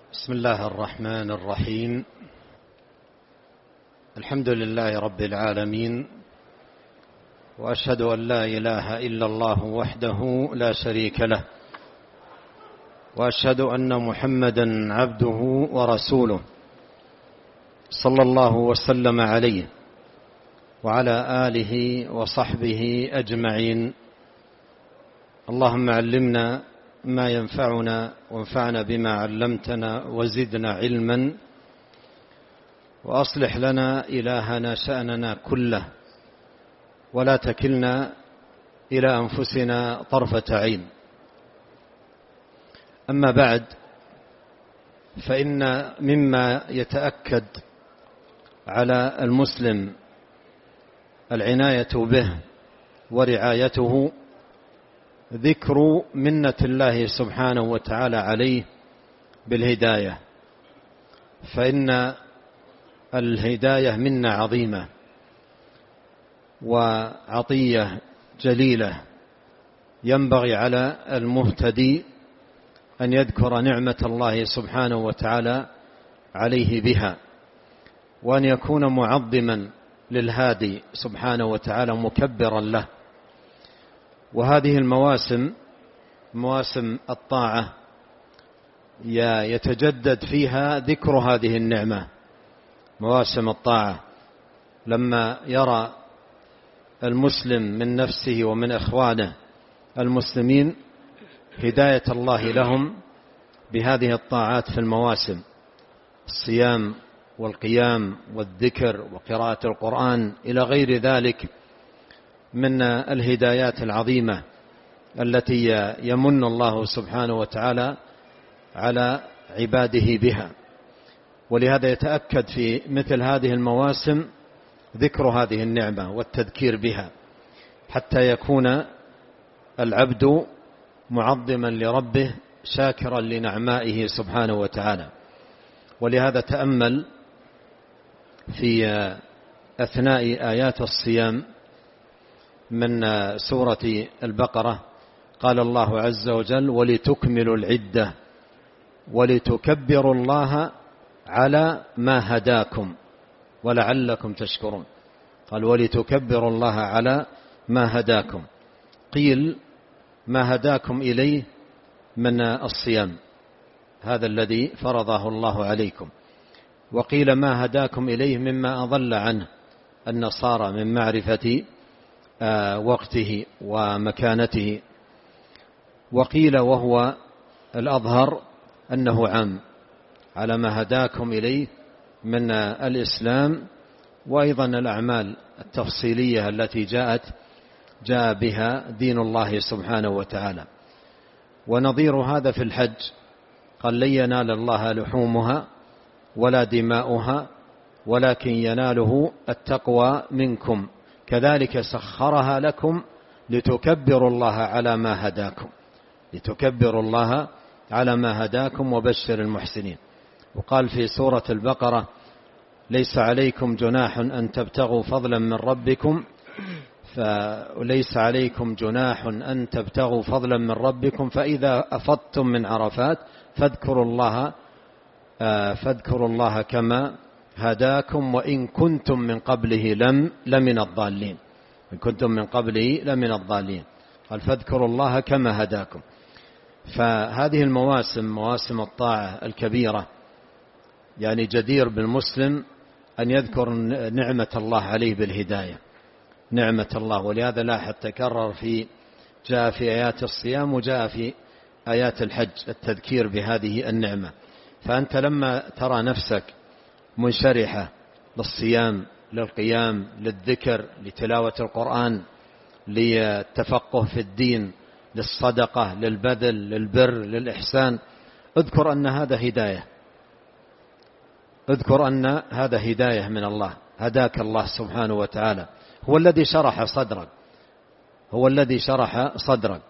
بسم الله الرحمن الرحيم. الحمد لله رب العالمين، وأشهد أن لا إله إلا الله وحده لا شريك له، وأشهد أن محمدا عبده ورسوله صلى الله وسلم عليه وعلى آله وصحبه أجمعين. اللهم علمنا ما ينفعنا وانفعنا بما علمتنا وزدنا علما، وأصلح لنا إلهنا شأننا كله، ولا تكلنا إلى أنفسنا طرفة عين. أما بعد، فإن مما يتأكد على المسلم العناية به ورعايته ذكر منة الله سبحانه وتعالى عليه بالهداية، فإن الهداية منة عظيمة وعطية جليلة، ينبغي على المهتدي أن يذكر نعمة الله سبحانه وتعالى عليه بها، وأن يكون معظما للهادي سبحانه وتعالى مكبرا له. وهذه المواسم مواسم الطاعة يتجدد فيها ذكر هذه النعمة. مواسم الطاعة لما يرى المسلم من نفسه ومن إخوانه المسلمين هداية الله لهم بهذه الطاعات في المواسم، الصيام والقيام والذكر وقراءة القرآن إلى غير ذلك من الهدايات العظيمة التي يمن الله سبحانه وتعالى على عباده بها. ولهذا يتأكد في مثل هذه المواسم ذكر هذه النعمة والتذكير بها، حتى يكون العبد معظما لربه شاكرا لنعمائه سبحانه وتعالى. ولهذا تأمل في أثناء آيات الصيام من سورة البقرة، قال الله عز وجل: ولتكملوا العدة ولتكبروا الله على ما هداكم ولعلكم تشكرون. قال: ولتكبروا الله على ما هداكم. قيل: ما هداكم إليه من الصيام، هذا الذي فرضه الله عليكم. وقيل: ما هداكم إليه مما أضل عنه النصارى من معرفة وقته ومكانته. وقيل وهو الأظهر أنه عام، على ما هداكم إليه من الإسلام، وأيضا الأعمال التفصيلية التي جاء بها دين الله سبحانه وتعالى. ونظير هذا في الحج، قال: لن ينال الله لحومها ولا دماؤها ولكن يناله التقوى منكم كذلك سخرها لكم لتكبروا الله على ما هداكم. لتكبروا الله على ما هداكم وبشر المحسنين. وقال في سورة البقرة: ليس عليكم جناح أن تبتغوا فضلا من ربكم فليس عليكم جناح أن تبتغوا فضلا من ربكم فإذا أفضتم من عرفات فاذكروا الله كما هداكم وإن كنتم من قبله لمن الضالين. إن كنتم من قبله لمن الضالين. قال: فاذكروا الله كما هداكم. فهذه المواسم مواسم الطاعة الكبيرة، يعني جدير بالمسلم أن يذكر نعمة الله عليه بالهداية، نعمة الله. ولهذا لاحظ تكرر جاء في آيات الصيام وجاء في آيات الحج التذكير بهذه النعمة. فأنت لما ترى نفسك منشرحة للصيام، للقيام، للذكر، لتلاوة القرآن، للتفقه في الدين، للصدقة، للبذل، للبر، للإحسان، اذكر أن هذا هداية. اذكر أن هذا هداية من الله، هداك الله سبحانه وتعالى، هو الذي شرح صدرك، هو الذي شرح صدرك.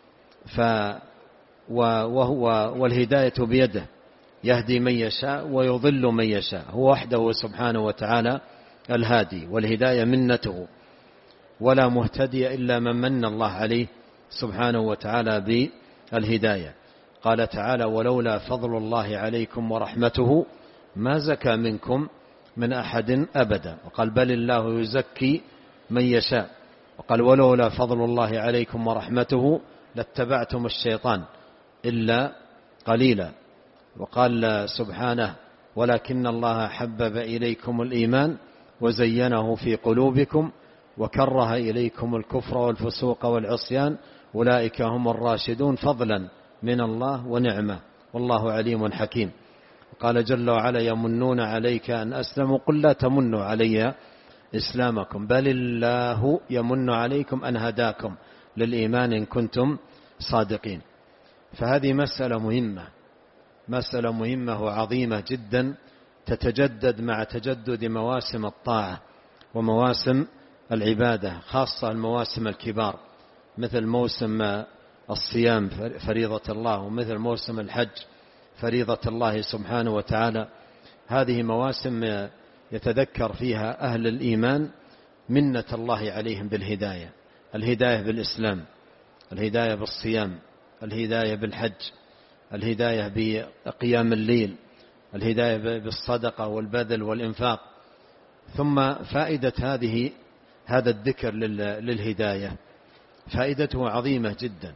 والهداية بيده، يهدي من يشاء ويضل من يشاء، هو وحده سبحانه وتعالى الهادي، والهداية منته، ولا مهتدي إلا من من الله عليه سبحانه وتعالى بالهداية. قال تعالى ولولا فضل الله عليكم ورحمته ما زكى منكم من أحد أبدا. وقال بل الله يزكي من يشاء. وقال ولولا فضل الله عليكم ورحمته لاتبعتم الشيطان إلا قليلا. وقال سبحانه ولكن الله حبب إليكم الإيمان وزينه في قلوبكم وكره إليكم الكفر والفسوق والعصيان أولئك هم الراشدون فضلا من الله ونعمة والله عليم حكيم. قال جل وعلا يمنون عليك أن أسلموا قل لا تمنوا علي إسلامكم بل الله يمن عليكم أن هداكم للإيمان إن كنتم صادقين. فهذه مسألة مهمة وعظيمة جدا تتجدد مع تجدد مواسم الطاعة ومواسم العبادة، خاصة المواسم الكبار مثل موسم الصيام فريضة الله، ومثل موسم الحج فريضة الله سبحانه وتعالى. هذه مواسم يتذكر فيها أهل الإيمان منة الله عليهم بالهداية، الهداية بالإسلام، الهداية بالصيام، الهداية بالحج، الهداية بقيام الليل، الهداية بالصدقة والبذل والإنفاق. ثم فائدة هذا الذكر للهداية فائدته عظيمة جدا،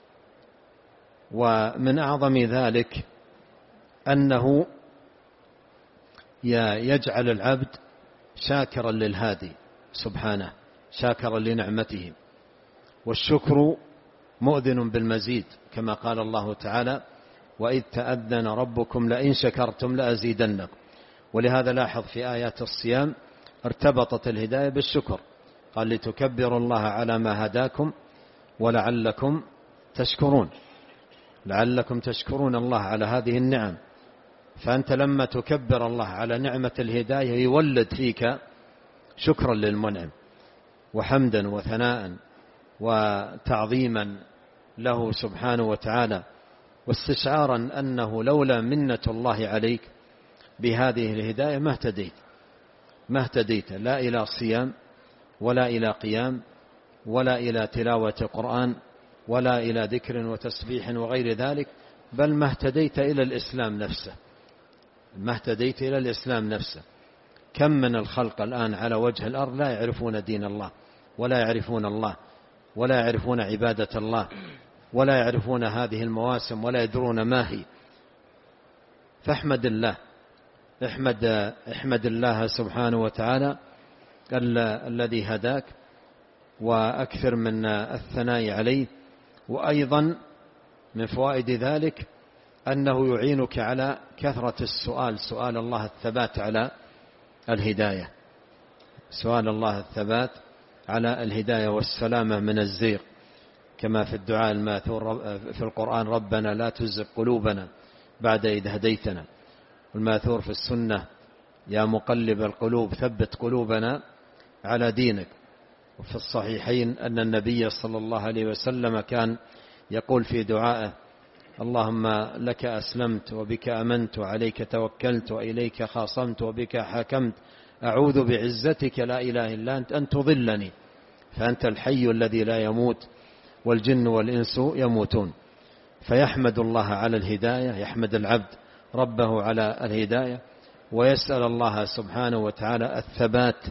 ومن أعظم ذلك أنه يجعل العبد شاكرا للهادي سبحانه، شاكرا لنعمته، والشكر مؤذن بالمزيد كما قال الله تعالى وإذ تأذن ربكم لئن شكرتم لأزيدنكم. ولهذا لاحظ في آيات الصيام ارتبطت الهداية بالشكر، قال لتكبروا الله على ما هداكم ولعلكم تشكرون، لعلكم تشكرون الله على هذه النعم. فأنت لما تكبر الله على نعمة الهداية يولد فيك شكرا للمنعم وحمدا وثناء وتعظيما له سبحانه وتعالى، واستشعارا أنه لولا منة الله عليك بهذه الهداية ما اهتديت لا إلى صيام ولا إلى قيام ولا إلى تلاوة قرآن ولا إلى ذكر وتسبيح وغير ذلك، بل ما اهتديت إلى الإسلام نفسه. كم من الخلق الآن على وجه الأرض لا يعرفون دين الله ولا يعرفون الله ولا يعرفون عبادة الله ولا يعرفون هذه المواسم ولا يدرون ما هي. فاحمد الله، احمد الله سبحانه وتعالى الذي هداك، وأكثر من الثناء عليه. وأيضا من فوائد ذلك أنه يعينك على كثرة السؤال، سؤال الله الثبات على الهداية، سؤال الله الثبات على الهداية والسلامة من الزيغ، كما في الدعاء الماثور في القرآن ربنا لا تزغ قلوبنا بعد إذ هديتنا، والماثور في السنة يا مقلب القلوب ثبت قلوبنا على دينك. وفي الصحيحين أن النبي صلى الله عليه وسلم كان يقول في دعائه اللهم لك أسلمت وبك أمنت وعليك توكلت وإليك خاصمت وبك حكمت أعوذ بعزتك لا إله إلا أنت أن تضلني فأنت الحي الذي لا يموت والجن والإنس يموتون. فيحمد الله على الهداية، يحمد العبد ربه على الهداية، ويسأل الله سبحانه وتعالى الثبات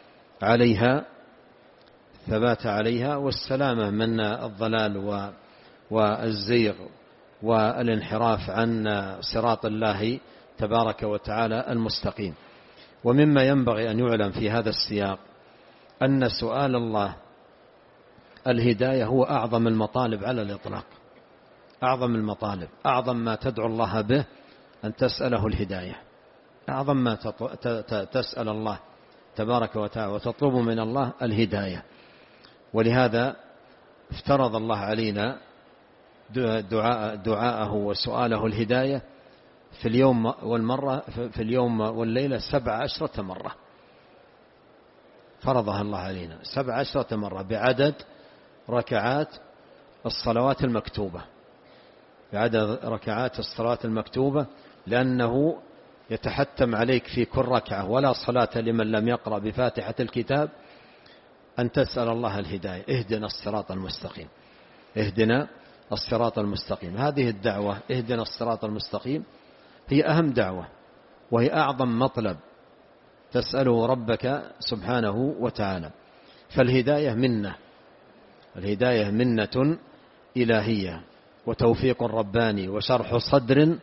عليها والسلامة من الضلال والزيغ والانحراف عن صراط الله تبارك وتعالى المستقيم. ومما ينبغي أن يعلم في هذا السياق أن سؤال الله الهداية هو أعظم المطالب على الإطلاق، أعظم المطالب، أعظم ما تدعو الله به أن تسأله الهداية، أعظم ما تسأل الله تبارك وتعالى وتطلب من الله الهداية. ولهذا افترض الله علينا دعاءه وسؤاله الهداية في اليوم والليلة 17 مرة، فرضها الله علينا 17 مرة بعدد ركعات الصلوات المكتوبة، بعدد ركعات الصلاة المكتوبة، لأنه يتحتم عليك في كل ركعة ولا صلاة لمن لم يقرأ بفاتحة الكتاب أن تسأل الله الهداية، اهدنا الصراط المستقيم، اهدنا الصراط المستقيم. هذه الدعوة اهدنا الصراط المستقيم هي أهم دعوة، وهي أعظم مطلب تسأله ربك سبحانه وتعالى. فالهداية منة، الهداية منة إلهية وتوفيق رباني وشرح صدر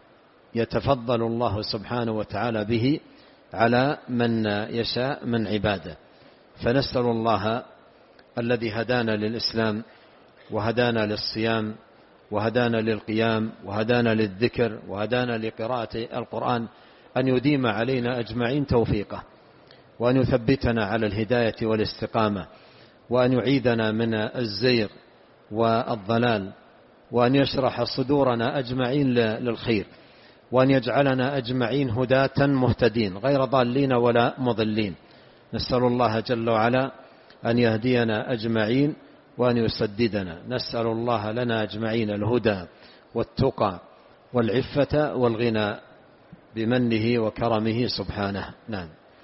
يتفضل الله سبحانه وتعالى به على من يشاء من عباده. فنسأل الله الذي هدانا للإسلام وهدانا للصيام وهدانا للقيام وهدانا للذكر وهدانا لقراءة القرآن أن يديم علينا أجمعين توفيقه، وأن يثبتنا على الهداية والاستقامة، وأن يعيدنا من الزيغ والضلال، وأن يشرح صدورنا أجمعين للخير، وأن يجعلنا أجمعين هداة مهتدين غير ضالين ولا مضلين. نسأل الله جل وعلا أن يهدينا أجمعين وأن يسددنا. نسأل الله لنا أجمعين الهدى والتقى والعفة والغنى بمنه وكرمه سبحانه. نعم.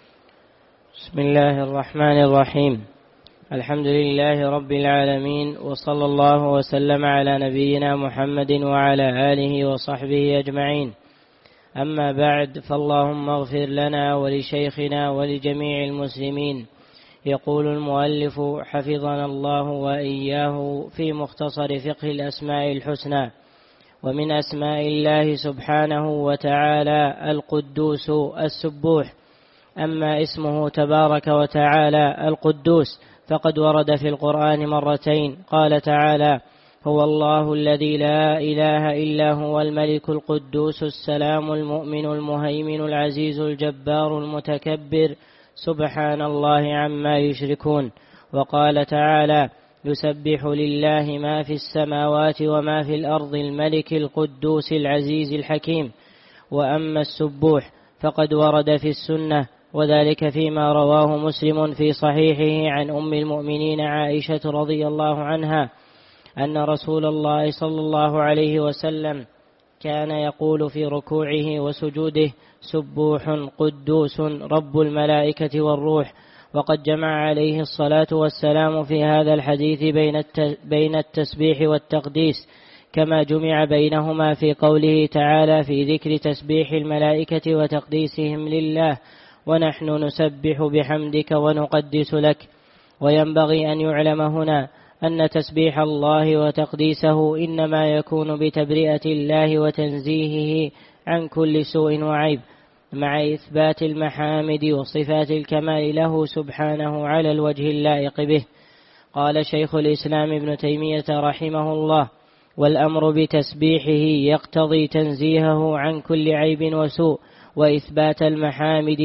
بسم الله الرحمن الرحيم. الحمد لله رب العالمين، وصلى الله وسلم على نبينا محمد وعلى آله وصحبه أجمعين. أما بعد، فاللهم اغفر لنا ولشيخنا ولجميع المسلمين. يقول المؤلف حفظنا الله وإياه في مختصر فقه الأسماء الحسنى: ومن أسماء الله سبحانه وتعالى القدوس السبوح. أما اسمه تبارك وتعالى القدوس فقد ورد في القرآن مرتين. قال تعالى: هو الله الذي لا إله إلا هو الملك القدوس السلام المؤمن المهيمن العزيز الجبار المتكبر سبحان الله عما يشركون. وقال تعالى: يسبح لله ما في السماوات وما في الأرض الملك القدوس العزيز الحكيم. وأما السبوح فقد ورد في السنة، وذلك فيما رواه مسلم في صحيحه عن أم المؤمنين عائشة رضي الله عنها أن رسول الله صلى الله عليه وسلم كان يقول في ركوعه وسجوده: سبوح قدوس رب الملائكة والروح. وقد جمع عليه الصلاة والسلام في هذا الحديث بين التسبيح والتقديس، كما جمع بينهما في قوله تعالى في ذكر تسبيح الملائكة وتقديسهم لله: ونحن نسبح بحمدك ونقدس لك. وينبغي أن يعلم هنا أن تسبيح الله وتقديسه إنما يكون بتبرئة الله وتنزيهه عن كل سوء وعيب، مع إثبات المحامد وصفات الكمال له سبحانه على الوجه اللائق به. قال شيخ الإسلام ابن تيمية رحمه الله: والأمر بتسبيحه يقتضي تنزيهه عن كل عيب وسوء، وإثبات المحامد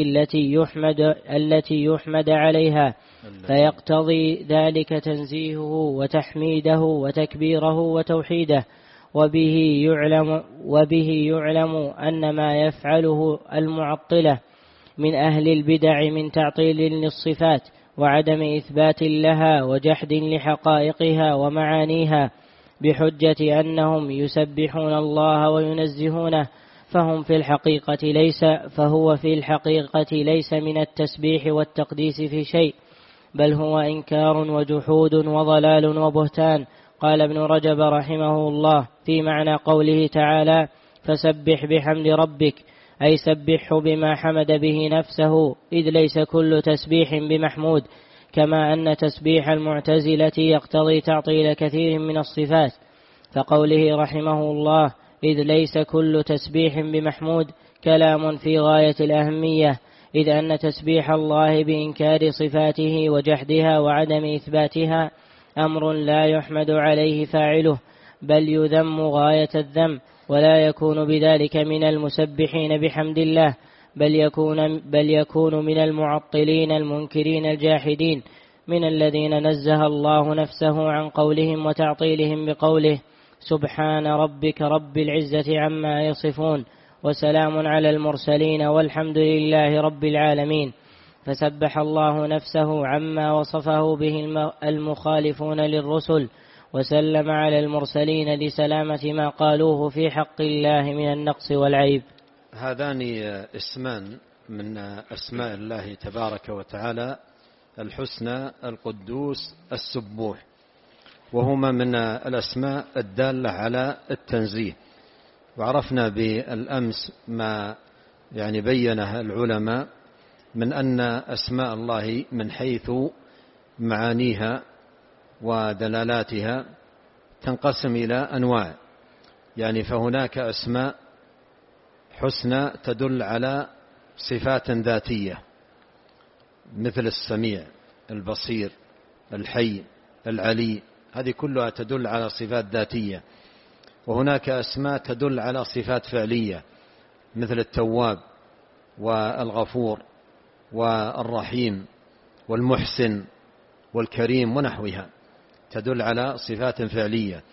التي يحمد عليها، فيقتضي ذلك تنزيهه وتحميده وتكبيره وتوحيده. وبه يعلم أن ما يفعله المعطلة من أهل البدع من تعطيل للصفات وعدم إثبات لها وجحد لحقائقها ومعانيها بحجة أنهم يسبحون الله وينزهونه، فهو في الحقيقة ليس من التسبيح والتقديس في شيء، بل هو إنكار وجحود وضلال وبهتان. قال ابن رجب رحمه الله في معنى قوله تعالى: فسبح بحمد ربك، أي سبحه بما حمد به نفسه، إذ ليس كل تسبيح بمحمود، كما أن تسبيح المعتزلة يقتضي تعطيل كثير من الصفات. فقوله رحمه الله إذ ليس كل تسبيح بمحمود كلام في غاية الأهمية، إذ أن تسبيح الله بإنكار صفاته وجحدها وعدم إثباتها أمر لا يحمد عليه فاعله، بل يذم غاية الذم، ولا يكون بذلك من المسبحين بحمد الله، بل يكون من المعطلين المنكرين الجاحدين، من الذين نزه الله نفسه عن قولهم وتعطيلهم بقوله: سبحان ربك رب العزة عما يصفون وسلام على المرسلين والحمد لله رب العالمين. فسبح الله نفسه عما وصفه به المخالفون للرسل، وسلم على المرسلين لسلامة ما قالوه في حق الله من النقص والعيب. هذان اسمان من أسماء الله تبارك وتعالى الحسنى: القدوس السبوح. وهما من الأسماء الدالة على التنزيه. وعرفنا بالأمس ما يعني بينه العلماء من أن أسماء الله من حيث معانيها ودلالاتها تنقسم إلى أنواع. يعني فهناك أسماء حسنى تدل على صفات ذاتية مثل السميع، البصير، الحي، العلي، هذه كلها تدل على صفات ذاتية. وهناك أسماء تدل على صفات فعلية مثل التواب والغفور والرحيم والمحسن والكريم ونحوها، تدل على صفات فعلية.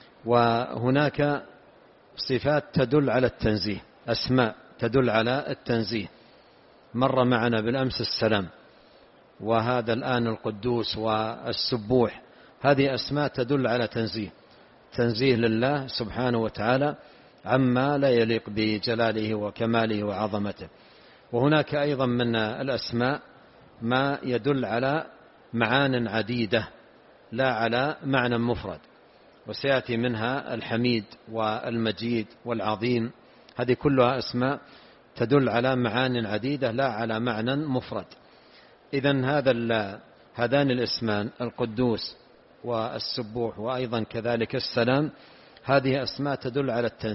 وهناك صفات تدل على التنزيه، أسماء تدل على التنزيه. مر معنا بالأمس السلام، وهذا الآن القدوس والسبوح، هذه أسماء تدل على تنزيه لله سبحانه وتعالى عما لا يليق بجلاله وكماله وعظمته. وهناك أيضا من الأسماء ما يدل على معان عديدة لا على معنى مفرد، وسيأتي منها الحميد والمجيد والعظيم، هذه كلها أسماء تدل على معان عديدة لا على معنى مفرد. إذن هذان الاسمان القدوس والسبوح وأيضا كذلك السلام، هذه أسماء تدل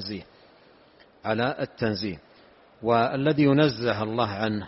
على التنزيه. والذي ينزه الله عنه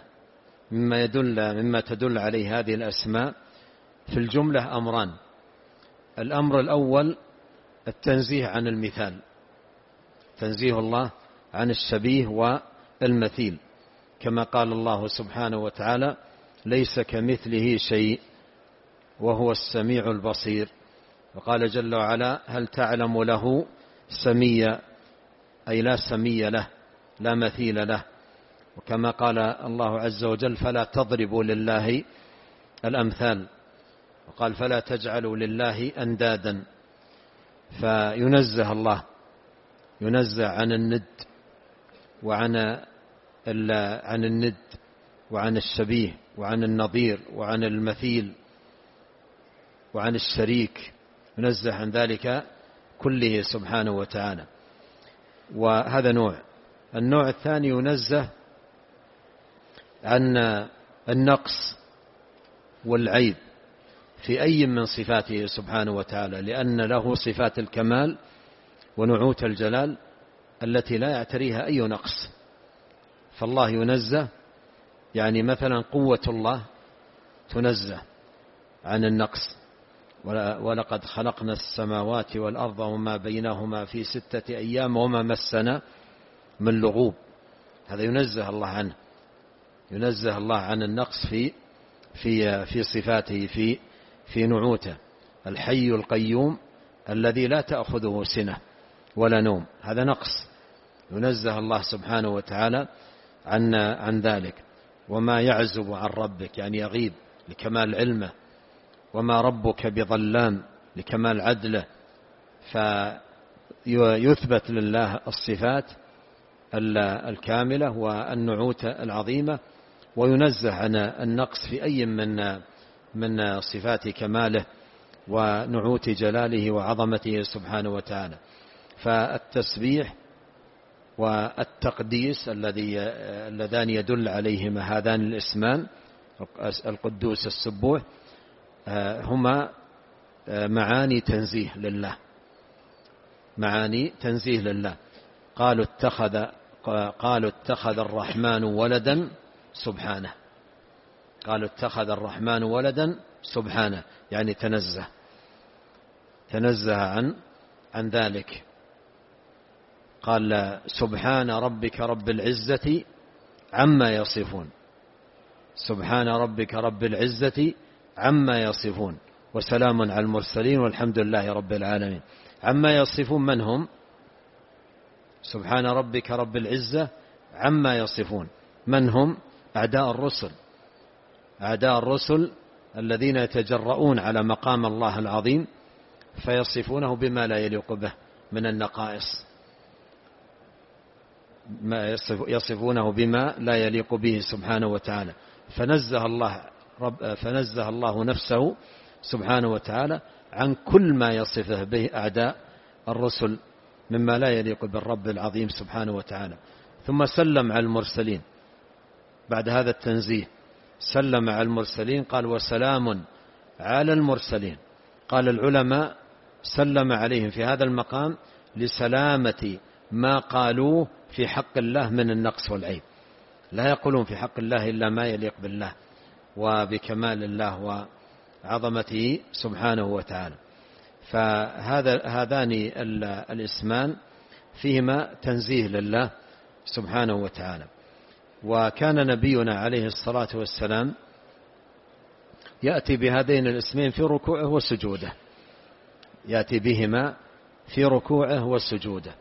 مما تدل عليه هذه الأسماء في الجملة أمران. الأمر الأول التنزيه عن المثال، تنزيه الله عن الشبيه والمثيل، كما قال الله سبحانه وتعالى: ليس كمثله شيء وهو السميع البصير. وقال جل وعلا: هل تعلم له سميا، أي لا سمي له، لا مثيل له. وكما قال الله عز وجل: فلا تضربوا لله الأمثال. وقال: فلا تجعلوا لله أندادا. فينزه الله، ينزه عن الند عن الند وعن الشبيه وعن النظير وعن المثيل وعن الشريك، ينزه عن ذلك كله سبحانه وتعالى. وهذا نوع. النوع الثاني ينزه عن النقص والعيب في أي من صفاته سبحانه وتعالى، لأن له صفات الكمال ونعوت الجلال التي لا يعتريها أي نقص. فالله ينزه، يعني مثلا قوة الله تنزه عن النقص: ولقد خلقنا السماوات والأرض وما بينهما في 6 أيام وما مسنا من لغوب. هذا ينزه الله عنه، ينزه الله عن النقص في صفاته، في نعوته. الحي القيوم الذي لا تأخذه سنة ولا نوم، هذا نقص، ينزه الله سبحانه وتعالى عن ذلك. وما يعزب عن ربك، يعني يغيب لكمال علمه. وما ربك بظلام، لكمال عدله. فيثبت لله الصفات الكاملة والنعوت العظيمة، وينزه عن النقص في أي من صفات كماله ونعوت جلاله وعظمته سبحانه وتعالى. فالتسبيح والتقديس اللذان يدل عليهما هذان الاسمان القدوس السبوح هما معاني تنزيه لله، معاني تنزيه لله. قالوا اتخذ الرحمن ولدا سبحانه، قالوا اتخذ الرحمن ولدا سبحانه، يعني تنزه عن ذلك. قال: سبحان ربك رب العزة عما يصفون، سبحان ربك رب العزة عما يصفون وسلام على المرسلين والحمد لله رب العالمين. عما يصفون من هم؟ سبحان ربك رب العزة عما يصفون، من هم؟ أعداء الرسل، أعداء الرسل الذين يتجرؤون على مقام الله العظيم فيصفونه بما لا يليق به من النقائص، ما يصفونه بما لا يليق به سبحانه وتعالى. فنزه الله نفسه سبحانه وتعالى عن كل ما يصفه به أعداء الرسل مما لا يليق بالرب العظيم سبحانه وتعالى. ثم سلم على المرسلين بعد هذا التنزيه، سلم على المرسلين قال وسلام على المرسلين. قال العلماء سلم عليهم في هذا المقام لسلامة ما قالوه في حق الله من النقص والعيب، لا يقولون في حق الله إلا ما يليق بالله وبكمال الله وعظمته سبحانه وتعالى. فهذان الاسمان فيهما تنزيه لله سبحانه وتعالى. وكان نبينا عليه الصلاة والسلام يأتي بهذين الاسمين في ركوعه وسجوده، يأتي بهما في ركوعه وسجوده.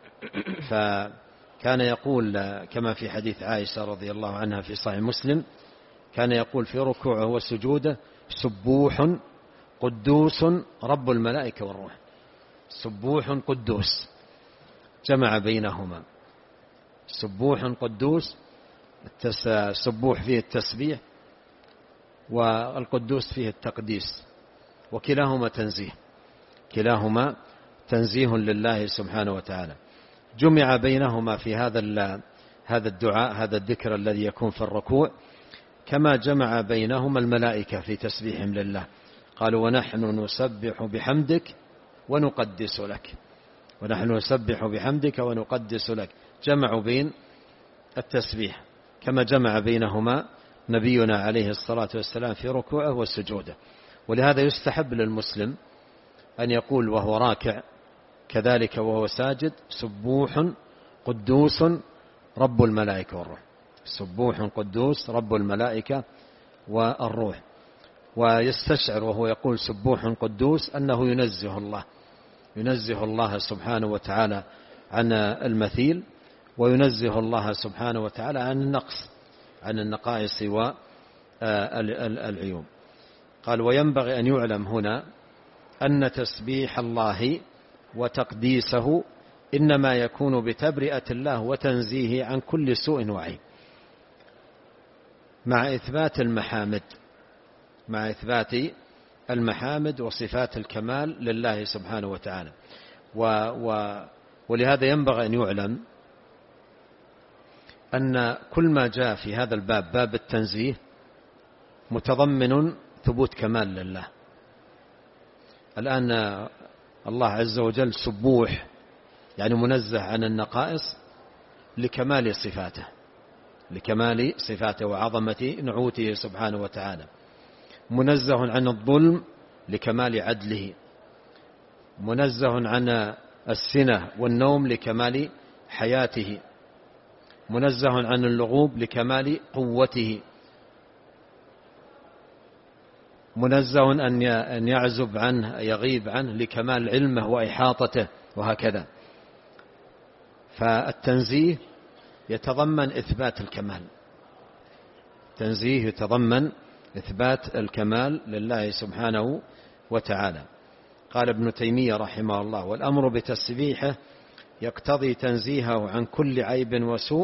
فكان يقول كما في حديث عائشة رضي الله عنها في صحيح مسلم، كان يقول في ركوعه وسجوده سبوح قدوس رب الملائكة والروح. سبوح قدوس جمع بينهما، سبوح قدوس، السبوح فيه التسبيح والقدوس فيه التقديس، وكلاهما تنزيه، كلاهما تنزيه لله سبحانه وتعالى. جمع بينهما في هذا الدعاء، هذا الذكر الذي يكون في الركوع، كما جمع بينهما الملائكة في تسبيحهم لله. قالوا ونحن نسبح بحمدك ونقدس لك، ونحن نسبح بحمدك ونقدس لك، جمعوا بين التسبيح كما جمع بينهما نبينا عليه الصلاة والسلام في ركوعه وسجوده. ولهذا يستحب للمسلم أن يقول وهو راكع كذلك وهو ساجد سبوح قدوس رب الملائكة والروح، سبوح قدوس رب الملائكة والروح. ويستشعر وهو يقول سبوح قدوس أنه ينزه الله سبحانه وتعالى عن المثيل، وينزه الله سبحانه وتعالى عن النقص، عن النقائص والعيوب. قال وينبغي أن يعلم هنا أن تسبيح الله وتقديسه إنما يكون بتبرئة الله وتنزيه عن كل سوء وعيب، مع إثبات المحامد وصفات الكمال لله سبحانه وتعالى. ولهذا ينبغي أن يعلم أن كل ما جاء في هذا الباب، باب التنزيه، متضمن ثبوت كمال لله. الآن الله عز وجل سبوح، يعني منزه عن النقائص لكمال صفاته وعظمة نعوته سبحانه وتعالى. منزه عن الظلم لكمال عدله، منزه عن السنة والنوم لكمال حياته، منزه عن اللغوب لكمال قوته، منزه أن يعزب عنه يغيب عنه لكمال علمه وإحاطته، وهكذا. فالتنزيه يتضمن إثبات الكمال، التنزيه يتضمن إثبات الكمال لله سبحانه وتعالى. قال ابن تيمية رحمه الله والأمر بتسبيحه يقتضي تنزيهه عن كل عيب وسوء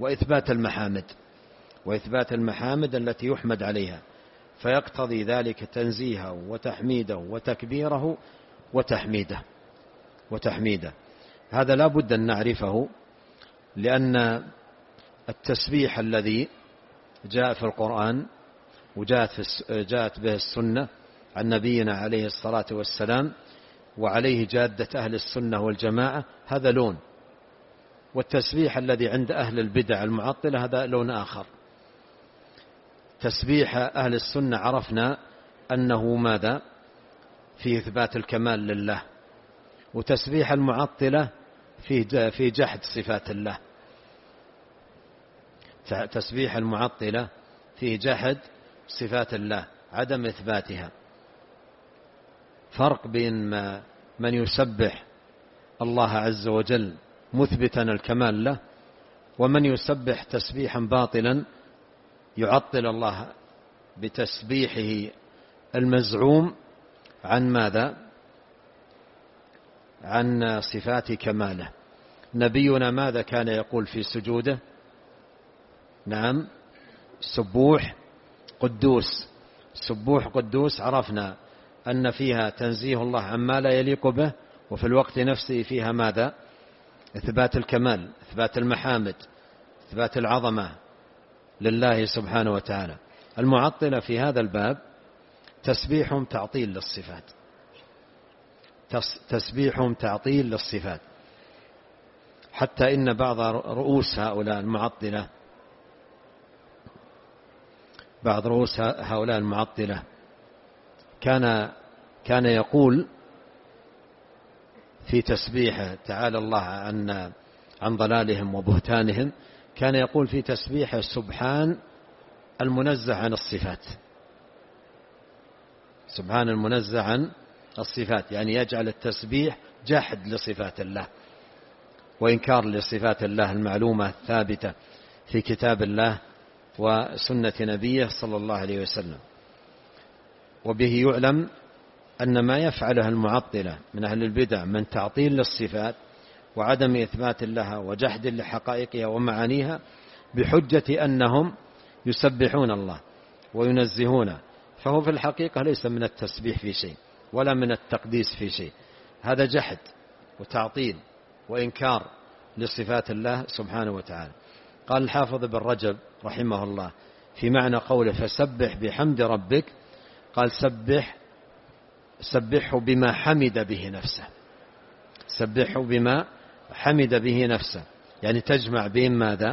وإثبات المحامد التي يحمد عليها، فيقتضي ذلك تنزيهه وتحميده وتكبيره وتحميده. هذا لا بد أن نعرفه، لأن التسبيح الذي جاء في القرآن وجاءت به السنة عن نبينا عليه الصلاة والسلام وعليه جادة أهل السنة والجماعة هذا لون، والتسبيح الذي عند أهل البدع المعطلة هذا لون آخر. تسبيح أهل السنة عرفنا أنه ماذا؟ في إثبات الكمال لله، وتسبيح المعطلة في جحد صفات الله. تسبيح المعطلة فيه جحد صفات الله، عدم إثباتها. فرق بين من يسبح الله عز وجل مثبتا الكمال له، ومن يسبح تسبيحا باطلا يعطل الله بتسبيحه المزعوم عن ماذا؟ عن صفات كماله. نبينا ماذا كان يقول في سجوده؟ نعم، سبوح قدوس. سبوح قدوس عرفنا أن فيها تنزيه الله عما لا يليق به، وفي الوقت نفسه فيها ماذا؟ إثبات الكمال، إثبات المحامد، إثبات العظمة لله سبحانه وتعالى. المعطلة في هذا الباب تسبيحهم تعطيل للصفات، تسبيحهم تعطيل للصفات، حتى إن بعض رؤوس هؤلاء المعطلة، بعض رؤوس هؤلاء المعطلة كان يقول في تسبيحه تعالى الله عن ضلالهم وبهتانهم، كان يقول في تسبيحه سبحان المنزه عن الصفات، سبحان المنزه عن الصفات، يعني يجعل التسبيح جحد لصفات الله وإنكار لصفات الله المعلومة الثابتة في كتاب الله وسنة نبيه صلى الله عليه وسلم. وبه يعلم أن ما يفعله المعطلة من أهل البدع من تعطيل للصفات وعدم إثبات لها وجحد لحقائقها ومعانيها بحجة أنهم يسبحون الله وينزهونه، فهو في الحقيقة ليس من التسبيح في شيء ولا من التقديس في شيء، هذا جحد وتعطيل وإنكار لصفات الله سبحانه وتعالى. قال الحافظ ابن رجب رحمه الله في معنى قوله فسبح بحمد ربك، قال سبحه بما حمد به نفسه، سبحه بما حمد به نفسه، يعني تجمع بين ماذا؟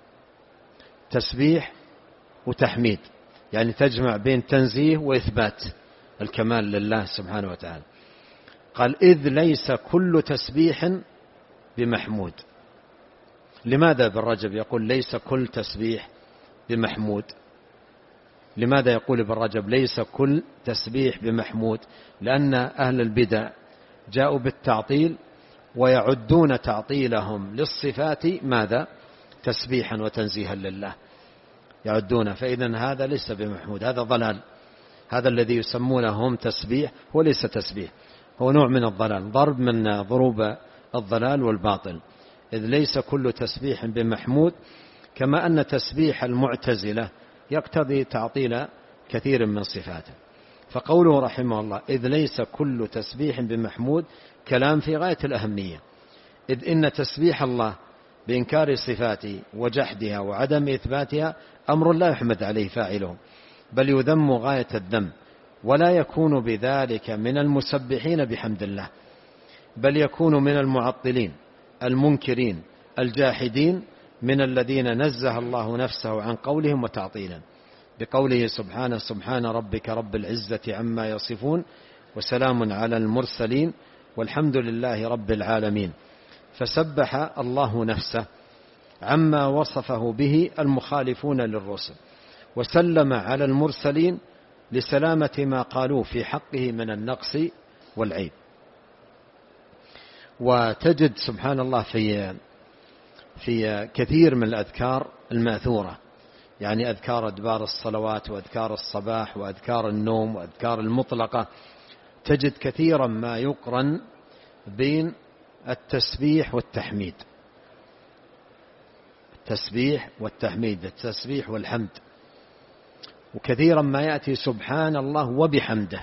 تسبيح وتحميد، يعني تجمع بين تنزيه وإثبات الكمال لله سبحانه وتعالى. قال إذ ليس كل تسبيح بمحمود. لماذا ابن رجب يقول ليس كل تسبيح بمحمود؟ لماذا يقول ابن رجب ليس كل تسبيح بمحمود؟ لأن أهل البدع جاءوا بالتعطيل ويعدون تعطيلهم للصفات ماذا؟ تسبيحا وتنزيها لله يعدون، فإذا هذا ليس بمحمود، هذا ضلال، هذا الذي يسمونه تسبيح هو ليس تسبيح، هو نوع من الضلال، ضرب من ضروب الضلال والباطل. إذ ليس كل تسبيح بمحمود، كما أن تسبيح المعتزلة يقتضي تعطيل كثير من صفاته. فقوله رحمه الله إذ ليس كل تسبيح بمحمود كلام في غاية الأهمية، إذ إن تسبيح الله بإنكار صفاته وجحدها وعدم إثباتها أمر لا يحمد عليه فاعله، بل يذم غاية الذم، ولا يكون بذلك من المسبحين بحمد الله، بل يكون من المعطلين المنكرين الجاحدين من الذين نزه الله نفسه عن قولهم وتعطيلا، بقوله سبحانه سبحان ربك رب العزة عما يصفون وسلام على المرسلين والحمد لله رب العالمين. فسبح الله نفسه عما وصفه به المخالفون للرسل، وسلم على المرسلين لسلامة ما قالوه في حقه من النقص والعيب. وتجد سبحان الله في كثير من الأذكار المأثورة، يعني أذكار أدبار الصلوات وأذكار الصباح وأذكار النوم وأذكار المطلقة، تجد كثيرا ما يقرن بين التسبيح والتحميد، التسبيح والتحميد، التسبيح والحمد، وكثيرا ما يأتي سبحان الله وبحمده،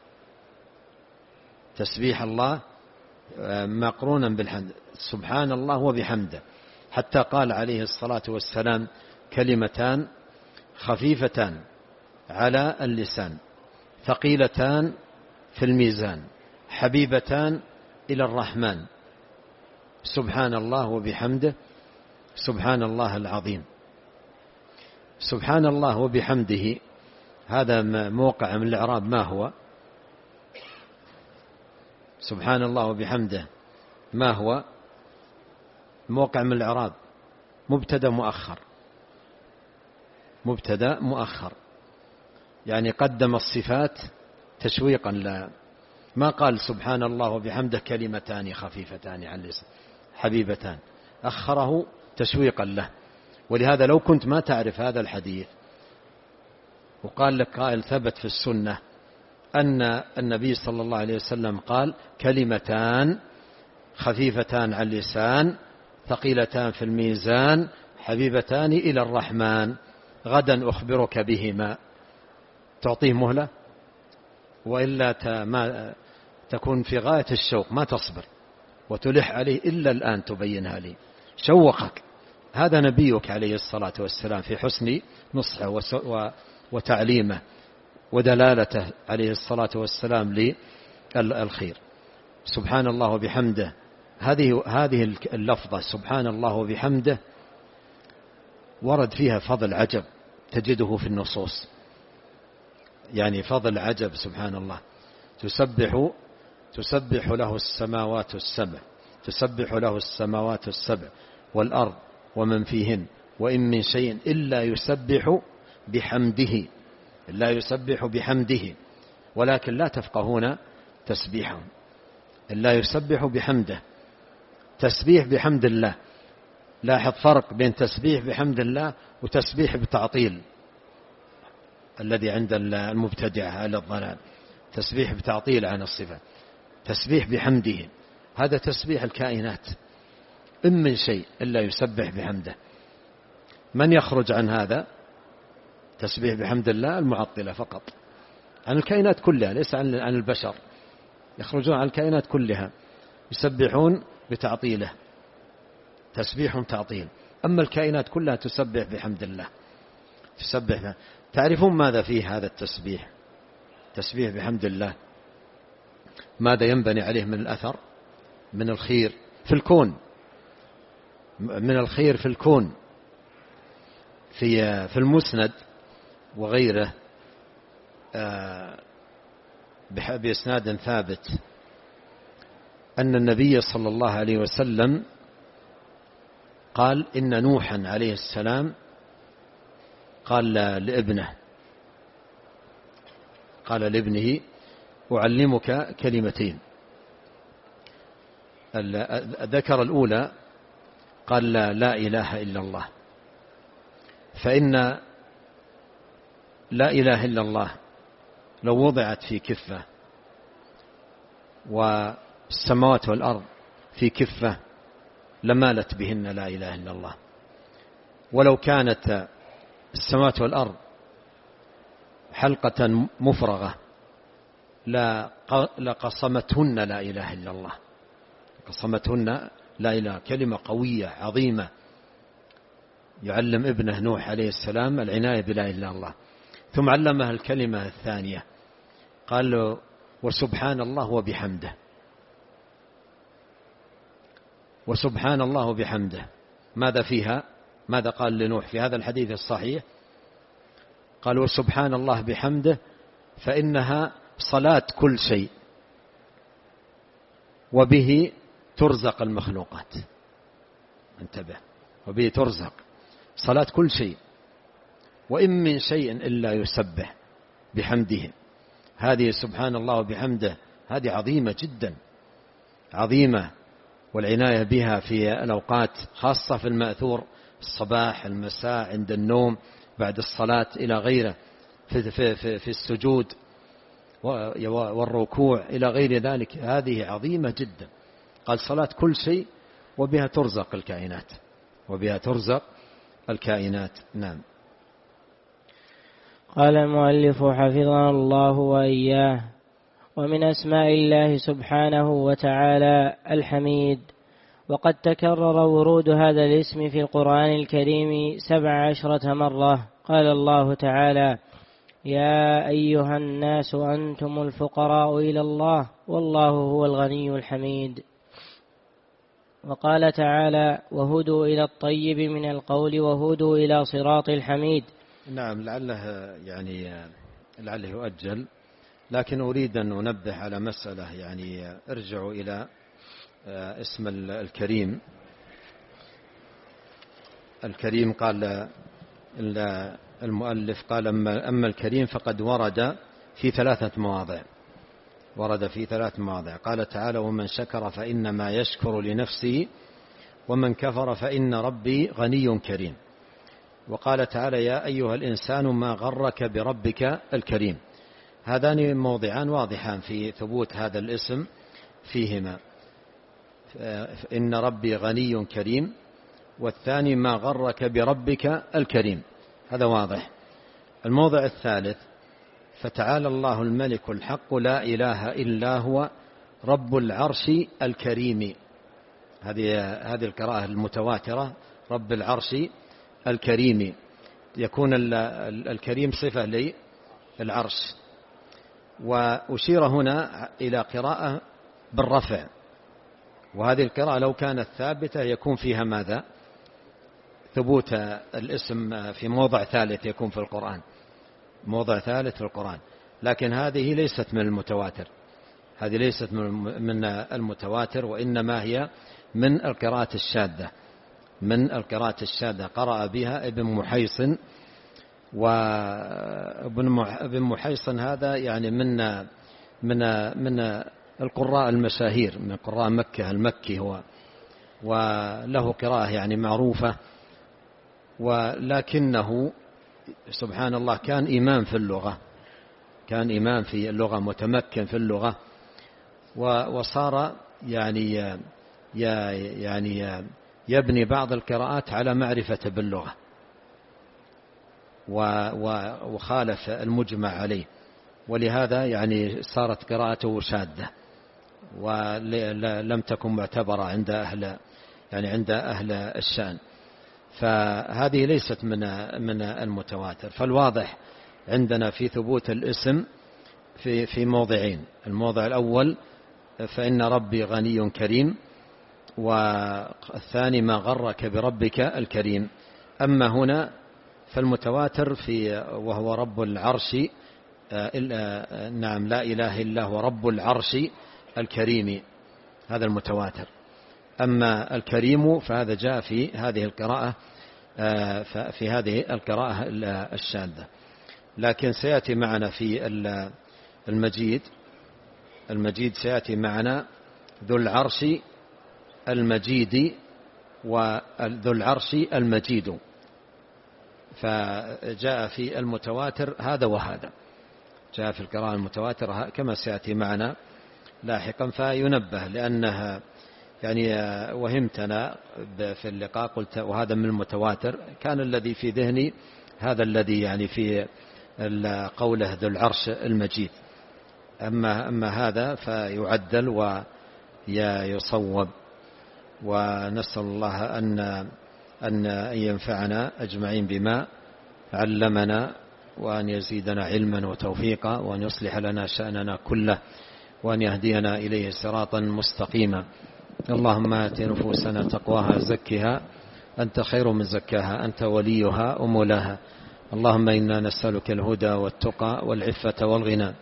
تسبيح الله مقرونا بالحمد، سبحان الله وبحمده، حتى قال عليه الصلاة والسلام كلمتان خفيفتان على اللسان ثقيلتان في الميزان حبيبتان إلى الرحمن، سبحان الله وبحمده سبحان الله العظيم. سبحان الله وبحمده هذا موقع من الإعراب ما هو؟ سبحان الله وبحمده ما هو موقع من الإعراب؟ مبتدأ مؤخر، مبتدأ مؤخر، يعني قدم الصفات تشويقا لا، ما قال سبحان الله وبحمده كلمتان خفيفتان على اللسان حبيبتان، أخره تشويقا له. ولهذا لو كنت ما تعرف هذا الحديث وقال لك قائل ثبت في السنة أن النبي صلى الله عليه وسلم قال كلمتان خفيفتان على اللسان ثقيلتان في الميزان حبيبتان إلى الرحمن غدا أخبرك بهما، تعطيه مهلة؟ وإلا ما تكون في غاية الشوق ما تصبر وتلح عليه إلا الآن تبينها لي. شوقك. هذا نبيك عليه الصلاة والسلام في حسن نصحه وتعليمه ودلالته عليه الصلاة والسلام للخير. سبحان الله وبحمده، هذه اللفظة سبحان الله وبحمده ورد فيها فضل عجب تجده في النصوص، يعني فضل عجب. سبحان الله تسبح له السماوات السبع، تسبح له السماوات السبع والأرض ومن فيهن وإن من شيء إلا يسبح بحمده، لا يسبح بحمده ولكن لا تفقهون تسبيحهم. لا يسبح بحمده، تسبيح بحمد الله. لاحظ فرق بين تسبيح بحمد الله وتسبيح بتعطيل الذي عند المبتدعة على الضلال. تسبيح بتعطيل عن الصفة. تسبيح بحمده هذا تسبيح الكائنات، إن من شيء إلا يسبح بحمده. من يخرج عن هذا تسبيح بحمد الله؟ المعطلة فقط، عن الكائنات كلها، ليس عن البشر. يخرجون عن الكائنات كلها، يسبحون بتعطيله، تسبيح تعطيل. أما الكائنات كلها تسبح بحمد الله، تسبح. تعرفون ماذا فيه هذا التسبيح؟ تسبيح بحمد الله ماذا ينبني عليه من الأثر، من الخير في الكون، من الخير في الكون. في المسند وغيره بإسناد ثابت أن النبي صلى الله عليه وسلم قال إن نوحا عليه السلام قال لابنه أعلمك كلمتين. ذكر الأولى قال لا إله إلا الله، فإن لا إله إلا الله لو وضعت في كفة والسماوات والأرض في كفة لمالت بهن لا إله إلا الله، ولو كانت السماوات والأرض حلقة مفرغة لقصمتهن لا إله إلا الله، قصمتهن لا إله. كلمة قوية عظيمة يعلم ابنه نوح عليه السلام العناية بلا إله إلا الله. ثم علمها الكلمة الثانية قال وسبحان الله وبحمده. وسبحان الله وبحمده ماذا فيها؟ ماذا قال لنوح في هذا الحديث الصحيح؟ قال وسبحان الله بحمده فإنها صلاة كل شيء وبه ترزق المخلوقات. انتبه، وبه ترزق صلاة كل شيء، وإن من شيء إلا يسبح بحمده. هذه سبحان الله وبحمده هذه عظيمة جدا، عظيمة، والعناية بها في الأوقات خاصة في المأثور، الصباح المساء عند النوم بعد الصلاة إلى غيره، في السجود والركوع إلى غير ذلك. هذه عظيمة جدا. قال صلاة كل شيء وبها ترزق الكائنات، وبها ترزق الكائنات. نعم. قال المؤلف حفظنا الله وإياه: ومن أسماء الله سبحانه وتعالى الحميد، وقد تكرر ورود هذا الاسم في القرآن الكريم 17 مرة. قال الله تعالى: يا أيها الناس أنتم الفقراء إلى الله والله هو الغني الحميد. وقال تعالى: وهدوا إلى الطيب من القول وهدوا إلى صراط الحميد. نعم، لعله يؤجل، لكن أريد أن أنبه على مسألة. يعني ارجعوا إلى اسم الكريم. قال المؤلف قال أما الكريم فقد ورد في 3 مواضع. قال تعالى: ومن شكر فإنما يشكر لنفسه ومن كفر فإن ربي غني كريم. وقال تعالى: يا أيها الإنسان ما غرك بربك الكريم. هذان موضعان واضحان في ثبوت هذا الاسم فيهما، إن ربي غني كريم، والثاني ما غرك بربك الكريم، هذا واضح. الموضع الثالث فتعالى الله الملك الحق لا إله إلا هو رب العرش الكريم. هذه القراءة المتواترة، رب العرش الكريم، يكون الكريم صفة للعرش. وأشير هنا إلى قراءة بالرفع، وهذه القراءة لو كانت ثابتة يكون فيها ماذا؟ ثبوت الاسم في موضع ثالث يكون في القرآن، موضع ثالث في القرآن. لكن هذه ليست من المتواتر، هذه ليست من المتواتر، وإنما هي من القراءة الشاذة، من القراءة الشاذة قرأ بها ابن محيصن. وابن محيصن هذا يعني من القراء المشاهير، من قراء مكة، المكي هو، وله قراءة يعني معروفة، ولكنه سبحان الله كان إمام في اللغة، كان إمام في اللغة، متمكن في اللغة، وصار يعني يبني بعض القراءات على معرفة باللغة، وخالف المجمع عليه، ولهذا يعني صارت قراءته شاذة ولم تكن معتبرة عند أهل الشأن. فهذه ليست من المتواتر. فالواضح عندنا في ثبوت الاسم في موضعين: الموضع الأول فإن ربي غني كريم، والثاني ما غرك بربك الكريم. أما هنا فالمتواتر وهو رب العرش، نعم، لا إله إلا هو رب العرش الكريم، هذا المتواتر. أما الكريم فهذا جاء في هذه القراءة الشاذة. لكن سيأتي معنا في المجيد سيأتي معنا ذو العرش المجيد وذو العرش المجيد، فجاء في المتواتر هذا وهذا، جاء في القراءة المتواتر كما سيأتي معنا لاحقا. فينبه، لأنها يعني وهمتنا في اللقاء، قلت وهذا من المتواتر، كان الذي في ذهني هذا الذي يعني في قوله ذو العرش المجيد. أما هذا فيعدل ويصوب. ونسأل الله أن ينفعنا أجمعين بما علمنا، وأن يزيدنا علما وتوفيقا، وأن يصلح لنا شأننا كله، وأن يهدينا إليه صراطا مستقيما. اللهم آت نفوسنا تقواها زكها أنت خير من زكاها، أنت وليها ومولاها. اللهم إنا نسألك الهدى والتقى والعفة والغنى.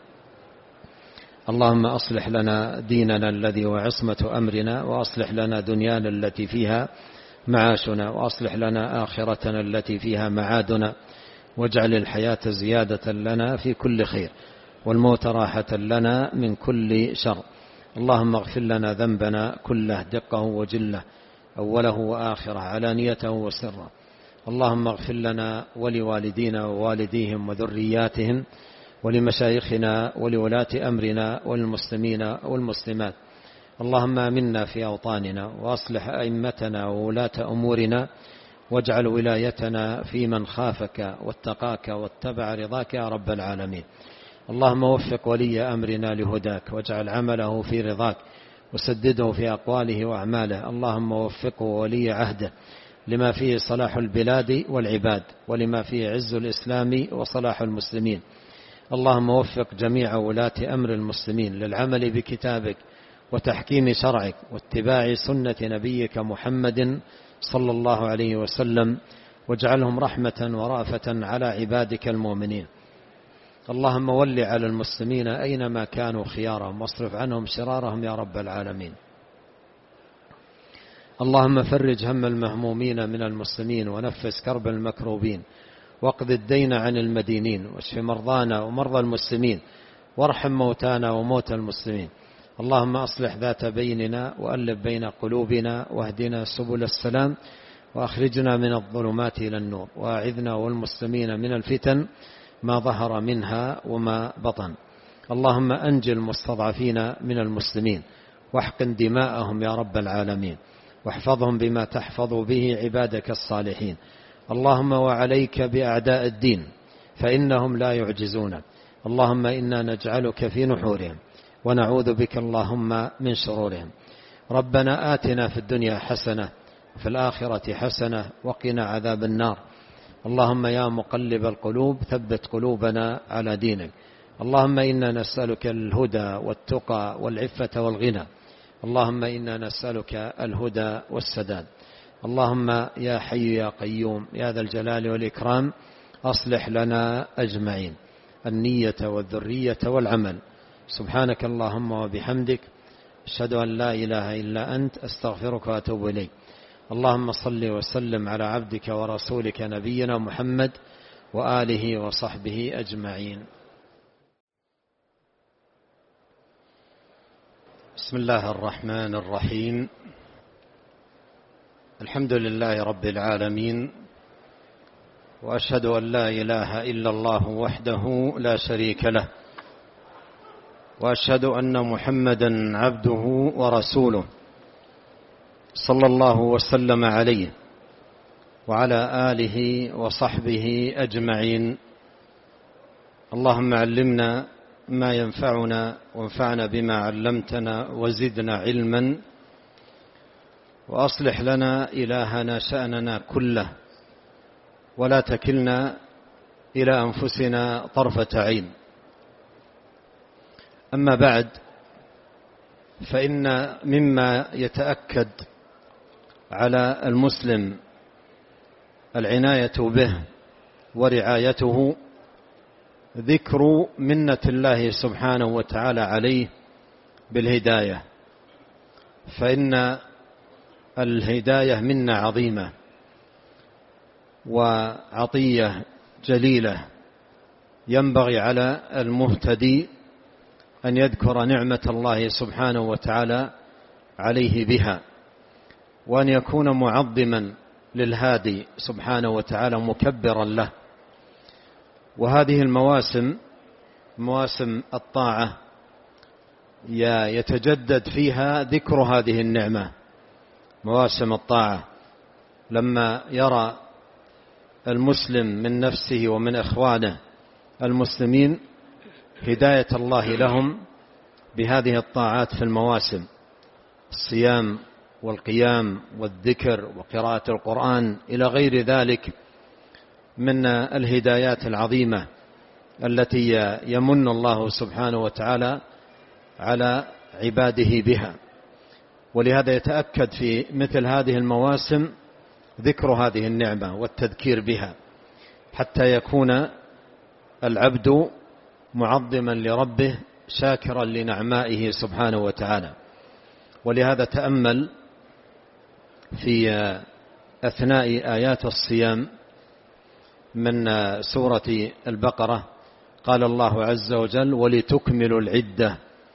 اللهم أصلح لنا ديننا الذي هو عصمة أمرنا، وأصلح لنا دنيانا التي فيها معاشنا، وأصلح لنا آخرتنا التي فيها معادنا، واجعل الحياة زيادة لنا في كل خير، والموت راحة لنا من كل شر. اللهم اغفر لنا ذنبنا كله، دقه وجله، أوله وآخره، علانيته وسره. اللهم اغفر لنا ولوالدينا ووالديهم وذرياتهم، ولمشايخنا ولولاة أمرنا والمسلمين والمسلمات. اللهم آمنا في أوطاننا، وأصلح أئمتنا وولاة أمورنا، واجعل ولايتنا في من خافك واتقاك واتبع رضاك يا رب العالمين. اللهم وفق ولي أمرنا لهداك، واجعل عمله في رضاك، وسدده في أقواله وأعماله. اللهم وفقه ولي عهده لما فيه صلاح البلاد والعباد، ولما فيه عز الإسلام وصلاح المسلمين. اللهم وفق جميع ولاة أمر المسلمين للعمل بكتابك وتحكيم شرعك واتباع سنة نبيك محمد صلى الله عليه وسلم، واجعلهم رحمة ورأفة على عبادك المؤمنين. اللهم ول على المسلمين أينما كانوا خيارهم، واصرف عنهم شرارهم يا رب العالمين. اللهم فرج هم المهمومين من المسلمين، ونفس كرب المكروبين، واقض الدين عن المدينين، واشف مرضانا ومرضى المسلمين، وارحم موتانا وموتى المسلمين. اللهم أصلح ذات بيننا، وألف بين قلوبنا، واهدنا سبل السلام، وأخرجنا من الظلمات إلى النور، وأعذنا والمسلمين من الفتن ما ظهر منها وما بطن. اللهم أنجي المستضعفين من المسلمين، واحقن دماءهم يا رب العالمين، واحفظهم بما تحفظ به عبادك الصالحين. اللهم وعليك بأعداء الدين، فإنهم لا يعجزونك، اللهم إنا نجعلك في نحورهم ونعوذ بك اللهم من شرورهم. ربنا آتنا في الدنيا حسنة وفي الآخرة حسنة وقنا عذاب النار. اللهم يا مقلب القلوب ثبت قلوبنا على دينك. اللهم إنا نسألك الهدى والتقى والعفة والغنى. اللهم إنا نسألك الهدى والسداد. اللهم يا حي يا قيوم يا ذا الجلال والإكرام أصلح لنا أجمعين النية والذرية والعمل. سبحانك اللهم وبحمدك أشهد أن لا إله إلا أنت أستغفرك وأتوب إليك. اللهم صل وسلم على عبدك ورسولك نبينا محمد وآله وصحبه أجمعين. بسم الله الرحمن الرحيم. الحمد لله رب العالمين، وأشهد أن لا إله إلا الله وحده لا شريك له، وأشهد أن محمدا عبده ورسوله صلى الله وسلم عليه وعلى آله وصحبه أجمعين. اللهم علمنا ما ينفعنا وانفعنا بما علمتنا وزدنا علما، وأصلح لنا إلهنا شأننا كله ولا تكلنا إلى أنفسنا طرفة عين. أما بعد، فإن مما يتأكد على المسلم العناية به ورعايته ذكر منة الله سبحانه وتعالى عليه بالهداية، فإن الهداية منة عظيمة وعطية جليلة، ينبغي على المهتدي أن يذكر نعمة الله سبحانه وتعالى عليه بها، وأن يكون معظما للهادي سبحانه وتعالى مكبرا له. وهذه المواسم مواسم الطاعة يتجدد فيها ذكر هذه النعمة. مواسم الطاعة لما يرى المسلم من نفسه ومن إخوانه المسلمين هداية الله لهم بهذه الطاعات في المواسم، الصيام والقيام والذكر وقراءة القرآن إلى غير ذلك من الهدايات العظيمة التي يمن الله سبحانه وتعالى على عباده بها. ولهذا يتأكد في مثل هذه المواسم ذكر هذه النعمة والتذكير بها، حتى يكون العبد معظما لربه شاكرا لنعمائه سبحانه وتعالى. ولهذا تأمل في أثناء آيات الصيام من سورة البقرة قال الله عز وجل: ولتكملوا العدة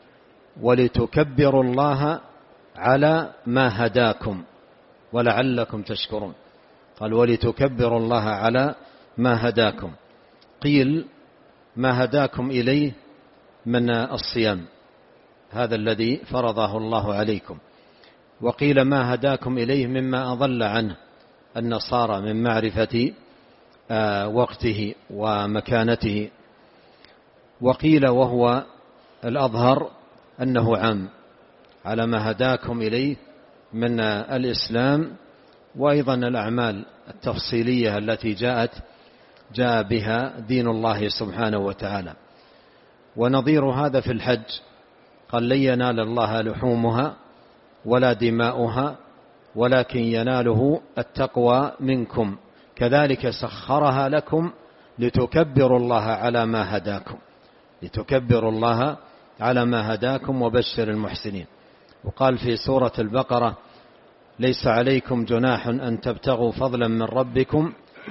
ولتكبروا الله على ما هداكم ولعلكم تشكرون. قال: ولتكبروا الله على ما هداكم. قيل: ما هداكم إليه من الصيام، هذا الذي فرضه الله عليكم. وقيل: ما هداكم إليه مما أضل عنه النصارى من معرفة وقته ومكانته. وقيل وهو الأظهر أنه عام، على ما هداكم إليه من الإسلام، وأيضا الأعمال التفصيلية التي جاء بها دين الله سبحانه وتعالى. ونظير هذا في الحج قال: لن ينال الله لحومها ولا دماؤها ولكن يناله التقوى منكم كذلك سخرها لكم لتكبروا الله على ما هداكم، لتكبروا الله على ما هداكم وبشر المحسنين. وقال في سورة البقرة: ليس عليكم جناح أن تبتغوا فضلا من ربكم،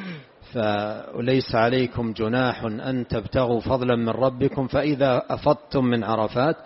فليس عليكم جناح أن تبتغوا فضلا من ربكم فإذا أفضتم من عرفات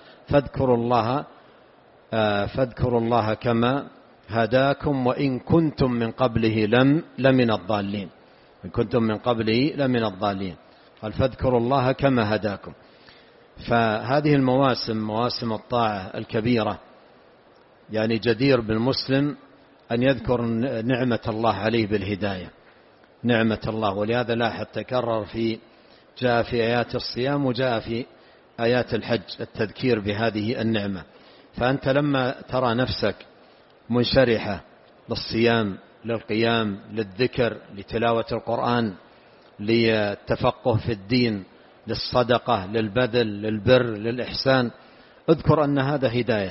فاذكروا الله كما هداكم وإن كنتم من قبله لمن الضالين. إن كنتم من قبله لمن الضالين. قال: فاذكروا الله كما هداكم. فهذه المواسم مواسم الطاعة الكبيرة، يعني جدير بالمسلم أن يذكر نعمة الله عليه بالهداية، نعمة الله. ولهذا لاحظ تكرر في جاء في آيات الصيام وجاء في آيات الحج التذكير بهذه النعمة. فأنت لما ترى نفسك منشرحة للصيام، للقيام، للذكر، لتلاوة القرآن، للتفقه في الدين، للصدقة، للبذل، للبر، للإحسان، اذكر أن هذا هداية،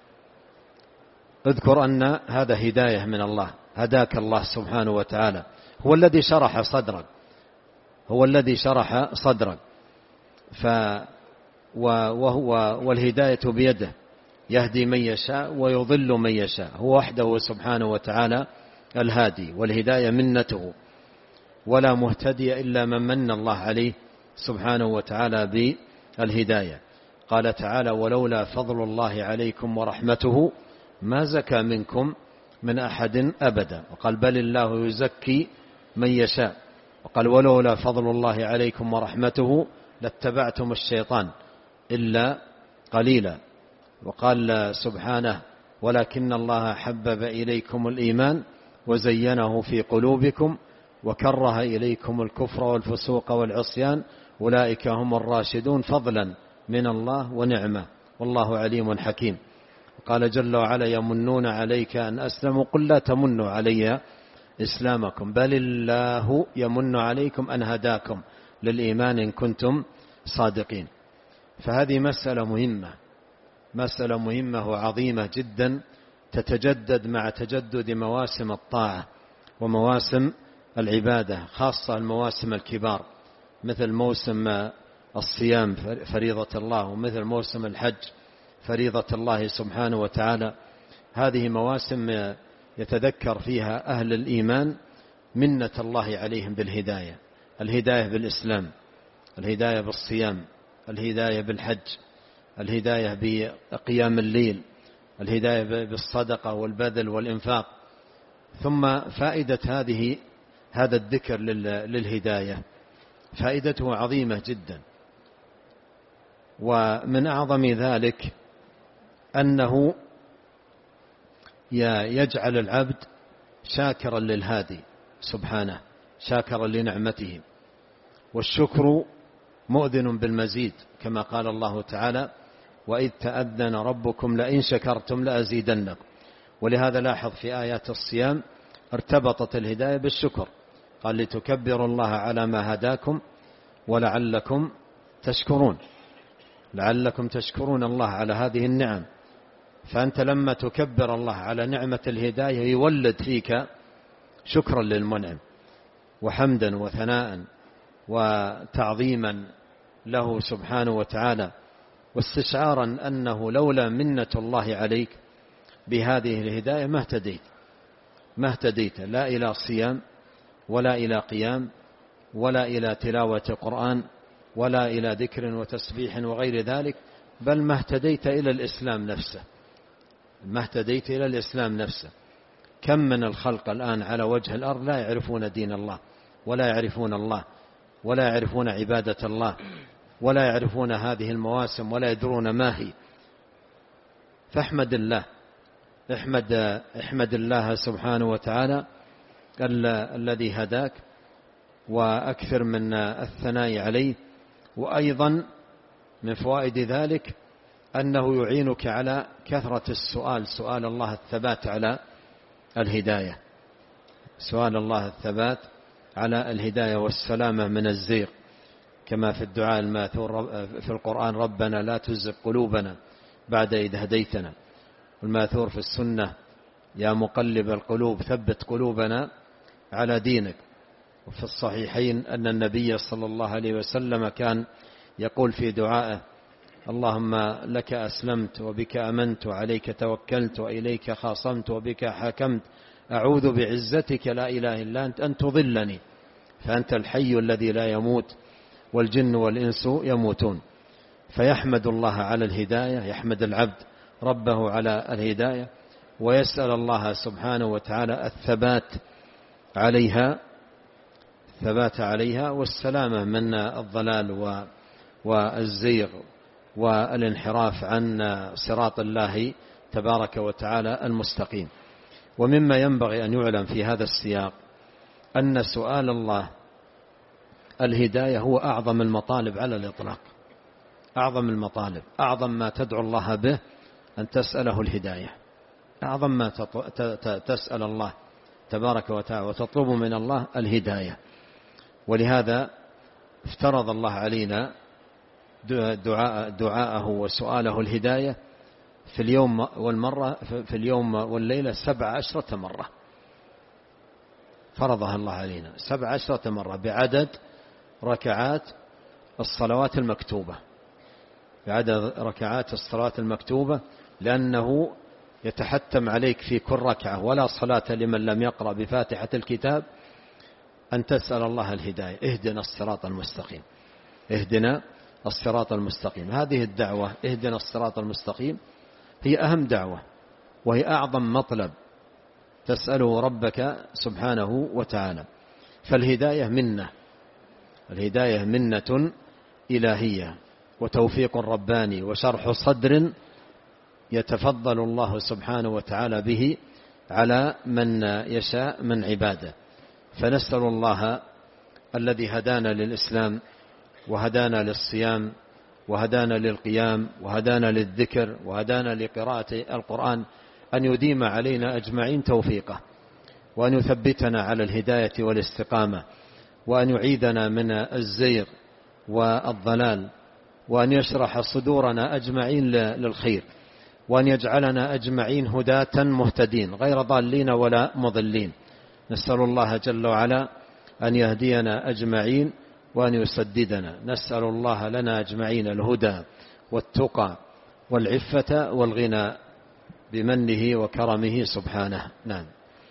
اذكر أن هذا هداية من الله، هداك الله سبحانه وتعالى، هو الذي شرح صدرك، هو الذي شرح صدرك. والهداية بيده، يهدي من يشاء ويضل من يشاء، هو وحده سبحانه وتعالى الهادي، والهداية منته، ولا مهتدي إلا من من الله عليه سبحانه وتعالى بالهداية. قال تعالى: ولولا فضل الله عليكم ورحمته ما زكى منكم من أحد أبدا. وقال: بل الله يزكي من يشاء. وقال: ولولا فضل الله عليكم ورحمته لاتبعتم الشيطان إلا قليلا. وقال سبحانه: ولكن الله حبب إليكم الإيمان وزينه في قلوبكم وكره إليكم الكفر والفسوق والعصيان أولئك هم الراشدون فضلا من الله ونعمة والله عليم حكيم. قال جل وعلا: يمنون عليك أن أسلموا قل لا تمنوا علي إسلامكم بل الله يمن عليكم أن هداكم للإيمان إن كنتم صادقين. فهذه مسألة مهمة وعظيمة جدا، تتجدد مع تجدد مواسم الطاعة ومواسم العبادة، خاصة المواسم الكبار مثل موسم الصيام فريضة الله، ومثل موسم الحج فريضة الله سبحانه وتعالى. هذه مواسم يتذكر فيها أهل الإيمان منة الله عليهم بالهداية، الهداية بالإسلام، الهداية بالصيام، الهداية بالحج، الهداية بقيام الليل، الهداية بالصدقة والبذل والإنفاق. ثم فائدة هذا الذكر للهداية فائدته عظيمة جدا، ومن أعظم ذلك أنه يجعل العبد شاكرا للهادي سبحانه، شاكرا لنعمته، والشكر مؤذن بالمزيد كما قال الله تعالى: وإذ تأذن ربكم لئن شكرتم لأزيدنكم. ولهذا لاحظ في آيات الصيام ارتبطت الهداية بالشكر، قال: لتكبروا الله على ما هداكم ولعلكم تشكرون، لعلكم تشكرون الله على هذه النعم. فأنت لما تكبر الله على نعمة الهداية يولد فيك شكرا للمنعم وحمدا وثناء وتعظيما له سبحانه وتعالى، واستشعارا أنه لولا منة الله عليك بهذه الهداية ما اهتديت لا إلى صيام ولا إلى قيام ولا إلى تلاوة قرآن ولا إلى ذكر وتسبيح وغير ذلك، بل ما اهتديت إلى الإسلام نفسه، ما اهتديت إلى الإسلام نفسه. كم من الخلق الآن على وجه الأرض لا يعرفون دين الله ولا يعرفون الله ولا يعرفون عبادة الله ولا يعرفون هذه المواسم ولا يدرون ما هي. فاحمد الله، احمد الله سبحانه وتعالى الذي هداك، وأكثر من الثناء عليه. وأيضا من فوائد ذلك أنه يعينك على كثرة السؤال، سؤال الله الثبات على الهداية، سؤال الله الثبات على الهداية والسلامة من الزيغ، كما في الدعاء الماثور في القرآن: ربنا لا تزغ قلوبنا بعد إذ هديتنا. والماثور في السنة: يا مقلب القلوب ثبت قلوبنا على دينك. وفي الصحيحين أن النبي صلى الله عليه وسلم كان يقول في دعائه: اللهم لك أسلمت وبك أمنت وعليك توكلت وإليك خاصمت وبك حكمت أعوذ بعزتك لا إله إلا أنت أن تضلني فأنت الحي الذي لا يموت والجن والإنس يموتون. فيحمد الله على الهداية، يحمد العبد ربه على الهداية، ويسأل الله سبحانه وتعالى الثبات عليها والسلامة من الضلال والزيغ والانحراف عن صراط الله تبارك وتعالى المستقيم. ومما ينبغي أن يعلم في هذا السياق أن سؤال الله الهداية هو أعظم المطالب على الإطلاق، أعظم المطالب، أعظم ما تدعو الله به أن تسأله الهداية، أعظم ما تسأل الله تبارك وتعالى وتطلب من الله الهداية. ولهذا افترض الله علينا دعاءه وسؤاله الهداية في اليوم والليلة 17 مرة، فرضها الله علينا 17 مرة بعدد ركعات الصلوات المكتوبة، بعدد ركعات الصلوات المكتوبة، لأنه يتحتم عليك في كل ركعة ولا صلاة لمن لم يقرأ بفاتحة الكتاب أن تسأل الله الهداية. اهدنا الصراط المستقيم، اهدنا الصراط المستقيم. هذه الدعوة اهدنا الصراط المستقيم هي أهم دعوة، وهي أعظم مطلب تسأله ربك سبحانه وتعالى. فالهداية منة، الهداية منة إلهية وتوفيق رباني وشرح صدر يتفضل الله سبحانه وتعالى به على من يشاء من عباده. فنسأل الله الذي هدانا للإسلام وهدانا للصيام وهدانا للقيام وهدانا للذكر وهدانا لقراءة القرآن أن يديم علينا أجمعين توفيقه، وأن يثبتنا على الهداية والاستقامة، وأن يعيذنا من الزيغ والضلال، وأن يشرح صدورنا أجمعين للخير، وأن يجعلنا أجمعين هداة مهتدين غير ضالين ولا مضلين. نسأل الله جل وعلا أن يهدينا أجمعين وأن يسددنا. نسأل الله لنا أجمعين الهدى والتقى والعفة والغنى بمنه وكرمه سبحانه. نعم.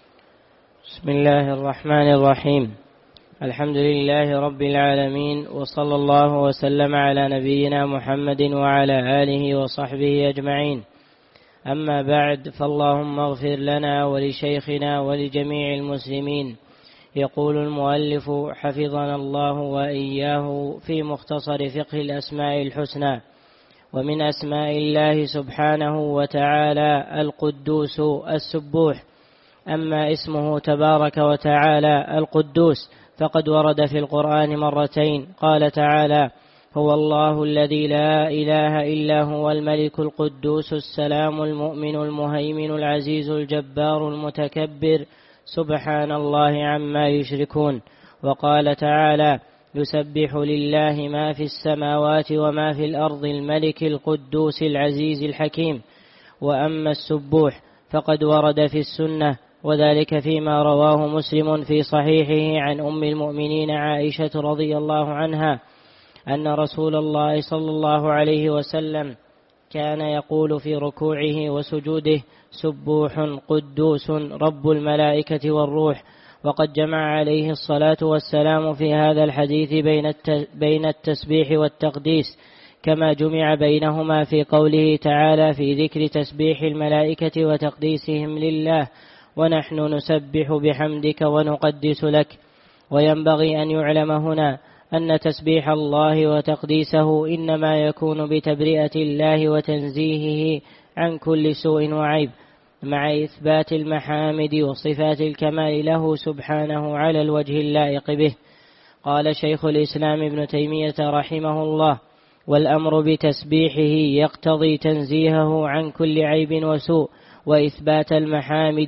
بسم الله الرحمن الرحيم. الحمد لله رب العالمين، وصلى الله وسلم على نبينا محمد وعلى آله وصحبه أجمعين. أما بعد، فاللهم اغفر لنا ولشيخنا ولجميع المسلمين. يقول المؤلف حفظنا الله وإياه في مختصر فقه الأسماء الحسنى: ومن أسماء الله سبحانه وتعالى القدوس السبوح. أما اسمه تبارك وتعالى القدوس فقد ورد في القرآن مرتين. قال تعالى: هو الله الذي لا إله إلا هو الملك القدوس السلام المؤمن المهيمن العزيز الجبار المتكبر سبحان الله عما يشركون. وقال تعالى: يسبح لله ما في السماوات وما في الأرض الملك القدوس العزيز الحكيم. وأما السبوح فقد ورد في السنة، وذلك فيما رواه مسلم في صحيحه عن أم المؤمنين عائشة رضي الله عنها أن رسول الله صلى الله عليه وسلم كان يقول في ركوعه وسجوده: سبوح قدوس رب الملائكة والروح. وقد جمع عليه الصلاة والسلام في هذا الحديث بين التسبيح والتقديس، كما جمع بينهما في قوله تعالى في ذكر تسبيح الملائكة وتقديسهم لله: ونحن نسبح بحمدك ونقدس لك. وينبغي أن يعلم هنا أن تسبيح الله وتقديسه إنما يكون بتبرئة الله وتنزيهه عن كل سوء وعيب، مع إثبات المحامد وصفات الكمال له سبحانه على الوجه اللائق به. قال شيخ الإسلام ابن تيمية رحمه الله: والأمر بتسبيحه يقتضي تنزيهه عن كل عيب وسوء، وإثبات المحامد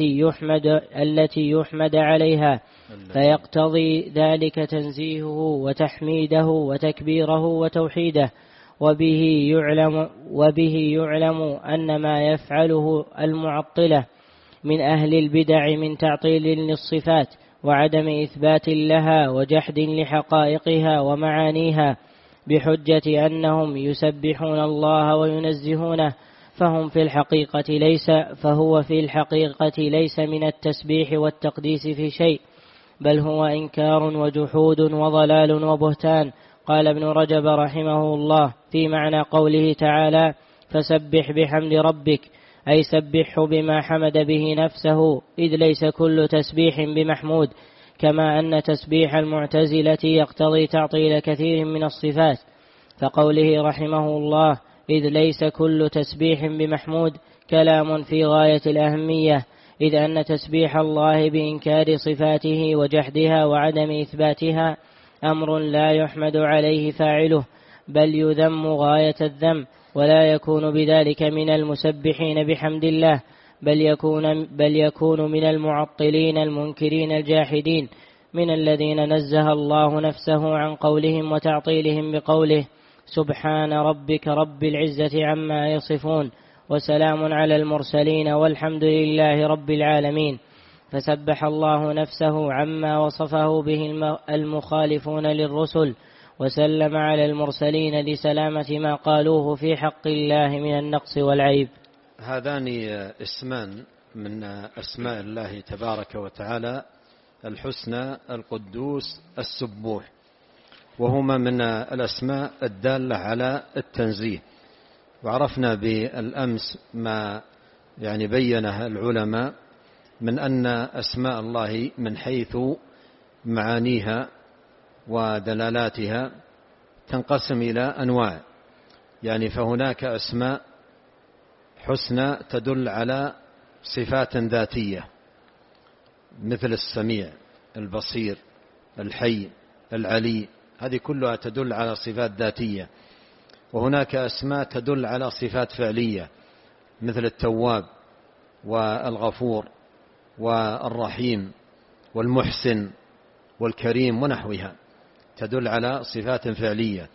التي يحمد عليها، فيقتضي ذلك تنزيهه وتحميده وتكبيره وتوحيده. وبه يعلم أن ما يفعله المعطلة من أهل البدع من تعطيل للصفات وعدم إثبات لها وجحد لحقائقها ومعانيها بحجة أنهم يسبحون الله وينزهونه، فهو في الحقيقة ليس من التسبيح والتقديس في شيء، بل هو إنكار وجحود وضلال وبهتان. قال ابن رجب رحمه الله في معنى قوله تعالى: فسبح بحمد ربك، أي سبحه بما حمد به نفسه، إذ ليس كل تسبيح بمحمود، كما أن تسبيح المعتزلة يقتضي تعطيل كثير من الصفات. فقوله رحمه الله إذ ليس كل تسبيح بمحمود كلام في غاية الأهمية، إذ أن تسبيح الله بإنكار صفاته وجحدها وعدم إثباتها أمر لا يحمد عليه فاعله، بل يذم غاية الذم، ولا يكون بذلك من المسبحين بحمد الله، بل يكون من المعطلين المنكرين الجاحدين، من الذين نزه الله نفسه عن قولهم وتعطيلهم بقوله: سبحان ربك رب العزة عما يصفون، وسلام على المرسلين، والحمد لله رب العالمين. فسبح الله نفسه عما وصفه به المخالفون للرسل، وسلم على المرسلين لسلامة ما قالوه في حق الله من النقص والعيب. هذان اسمان من أسماء الله تبارك وتعالى الحسنى: القدوس، السبوح، وهما من الأسماء الدالة على التنزيه. وعرفنا بالأمس ما بينه العلماء من أن أسماء الله من حيث معانيها ودلالاتها تنقسم إلى أنواع. فهناك أسماء حسنى تدل على صفات ذاتية، مثل السميع، البصير، الحي، العلي، هذه كلها تدل على صفات ذاتية. وهناك أسماء تدل على صفات فعلية، مثل التواب والغفور والرحيم والمحسن والكريم ونحوها، تدل على صفات فعلية.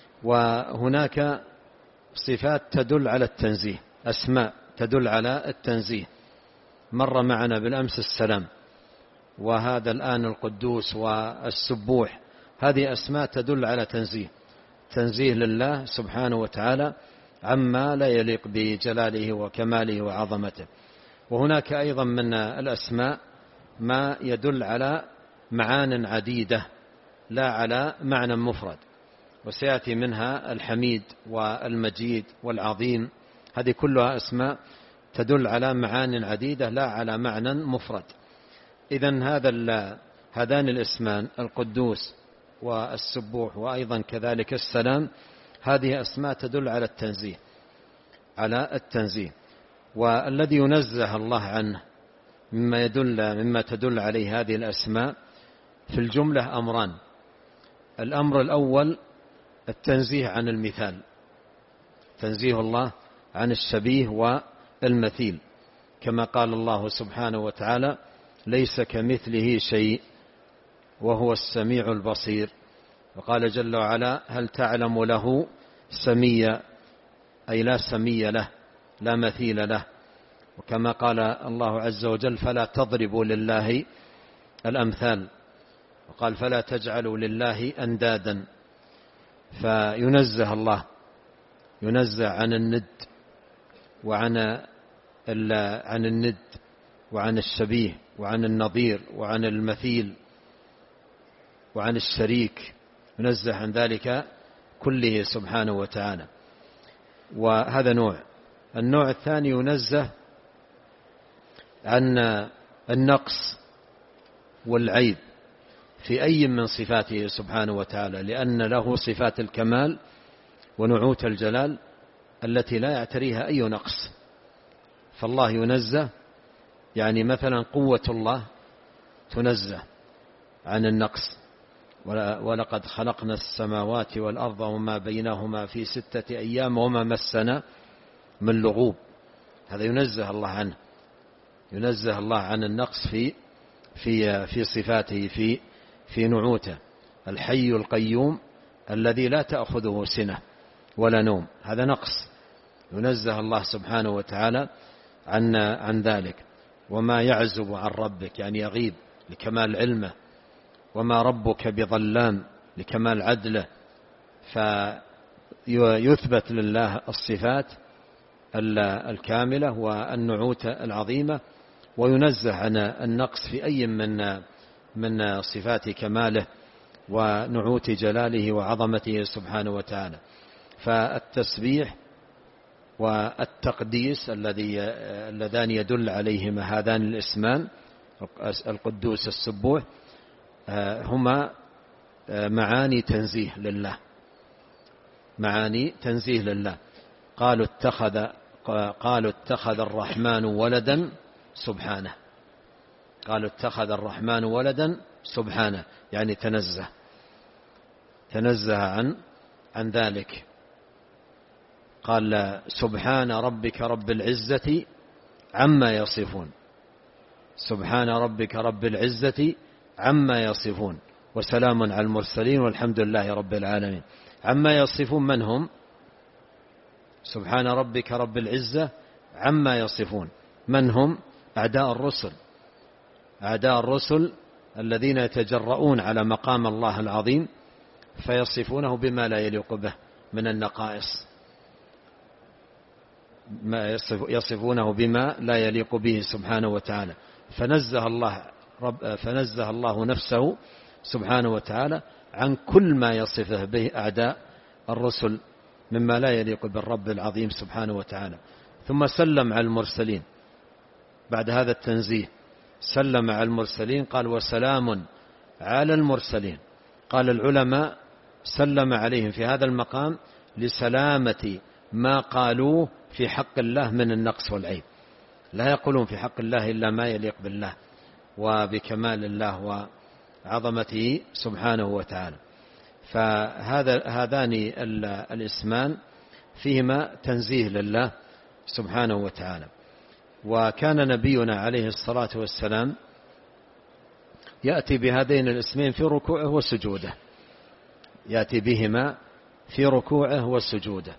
وهناك صفات تدل على التنزيه، أسماء تدل على التنزيه. مر معنا بالأمس السلام، وهذا الآن القدوس والسبوح، هذه أسماء تدل على تنزيه لله سبحانه وتعالى عما لا يليق بجلاله وكماله وعظمته. وهناك أيضا من الأسماء ما يدل على معان عديدة لا على معنى مفرد، وسيأتي منها الحميد والمجيد والعظيم، هذه كلها أسماء تدل على معان عديدة لا على معنى مفرد. إذن هذان الاسمان القدوس والسبوح وأيضا كذلك السلام، هذه أسماء تدل على التنزيه. والذي ينزه الله عنه مما تدل عليه هذه الأسماء في الجملة أمران: الأمر الأول التنزيه عن المثال، تنزيه الله عن الشبيه والمثيل، كما قال الله سبحانه وتعالى: ليس كمثله شيء وهو السميع البصير. وقال جل وعلا: هل تعلم له سميا، أي لا سمي له، لا مثيل له. وكما قال الله عز وجل: فلا تضربوا لله الأمثال. وقال: فلا تجعلوا لله أندادا. فينزه ينزه عن الند عن الند وعن الشبيه وعن النظير وعن المثيل وعن الشريك، ينزه عن ذلك كله سبحانه وتعالى. وهذا نوع. النوع الثاني ينزه عن النقص والعيب في أي من صفاته سبحانه وتعالى، لأن له صفات الكمال ونعوت الجلال التي لا يعتريها أي نقص. فالله ينزه، مثلا قوة الله تنزه عن النقص: ولقد خلقنا السماوات والأرض وما بينهما في 6 أيام وما مسنا من لغوب. هذا ينزه الله عنه، ينزه الله عن النقص في صفاته، في نعوته. الحي القيوم الذي لا تأخذه سنة ولا نوم، هذا نقص، ينزه الله سبحانه وتعالى عن ذلك. وما يعزب عن ربك، يغيب لكمال علمه. وما ربك بظلام، لكمال عدله. فيثبت لله الصفات الكاملة والنعوت العظيمة، وينزه عن النقص في أي من صفات كماله ونعوت جلاله وعظمته سبحانه وتعالى. فالتسبيح والتقديس اللذان يدل عليهما هذان الاسمان القدوس السبوح هما معاني تنزيه لله، معاني تنزيه لله. قالوا اتخذ الرحمن ولدا سبحانه، قالوا اتخذ الرحمن ولدا سبحانه، تنزه. تنزه عن ذلك. قال سبحان ربك رب العزة عما يصفون، سبحان ربك رب العزة عما يصفون وسلام على المرسلين والحمد لله رب العالمين. عما يصفون من هم؟ سبحان ربك رب العزة عما يصفون من هم؟ أعداء الرسل، أعداء الرسل الذين يتجرؤون على مقام الله العظيم فيصفونه بما لا يليق به من النقائص، يصفونه بما لا يليق به سبحانه وتعالى. فنزه الله نفسه سبحانه وتعالى عن كل ما يصفه به أعداء الرسل مما لا يليق بالرب العظيم سبحانه وتعالى. ثم سلم على المرسلين بعد هذا التنزيه، سلم على المرسلين قال وسلام على المرسلين. قال العلماء سلم عليهم في هذا المقام لسلامة ما قالوه في حق الله من النقص والعيب، لا يقولون في حق الله إلا ما يليق بالله وبكمال الله وعظمته سبحانه وتعالى. فهذان الاسمان فيهما تنزيه لله سبحانه وتعالى. وكان نبينا عليه الصلاة والسلام يأتي بهذين الاسمين في ركوعه وسجوده، يأتي بهما في ركوعه وسجوده.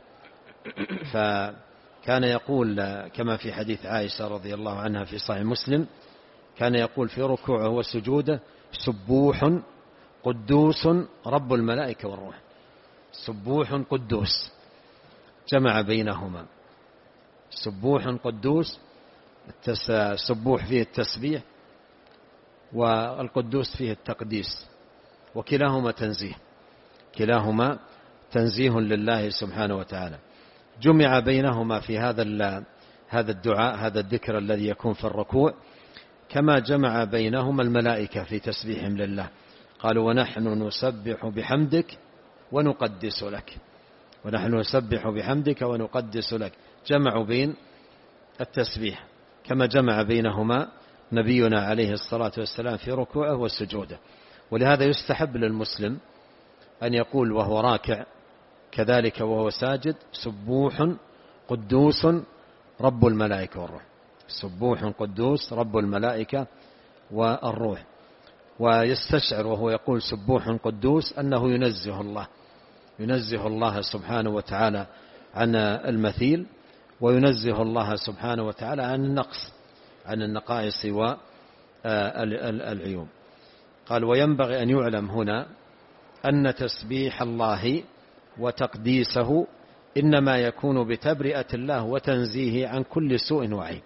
فكان يقول كما في حديث عائشة رضي الله عنها في صحيح مسلم، كان يقول في ركوعه وسجوده سبوح قدوس رب الملائكة والروح. سبوح قدوس جمع بينهما، سبوح قدوس، السبوح فيه التسبيح والقدوس فيه التقديس، وكلاهما تنزيه، كلاهما تنزيه لله سبحانه وتعالى. جمع بينهما في هذا الدعاء، هذا الذكر الذي يكون في الركوع، كما جمع بينهما الملائكة في تسبيحهم لله. قالوا ونحن نسبح بحمدك ونقدس لك، ونحن نسبح بحمدك ونقدس لك، جمعوا بين التسبيح كما جمع بينهما نبينا عليه الصلاة والسلام في ركوعه وسجوده. ولهذا يستحب للمسلم أن يقول وهو راكع كذلك وهو ساجد سبوح قدوس رب الملائكة والروح، سبوح قدوس رب الملائكة والروح. ويستشعر وهو يقول سبوح قدوس أنه ينزه الله سبحانه وتعالى عن المثيل، وينزه الله سبحانه وتعالى عن النقص، عن النقائص والعيوب. قال وينبغي أن يعلم هنا أن تسبيح الله وتقديسه إنما يكون بتبرئة الله وتنزيه عن كل سوء وعيب،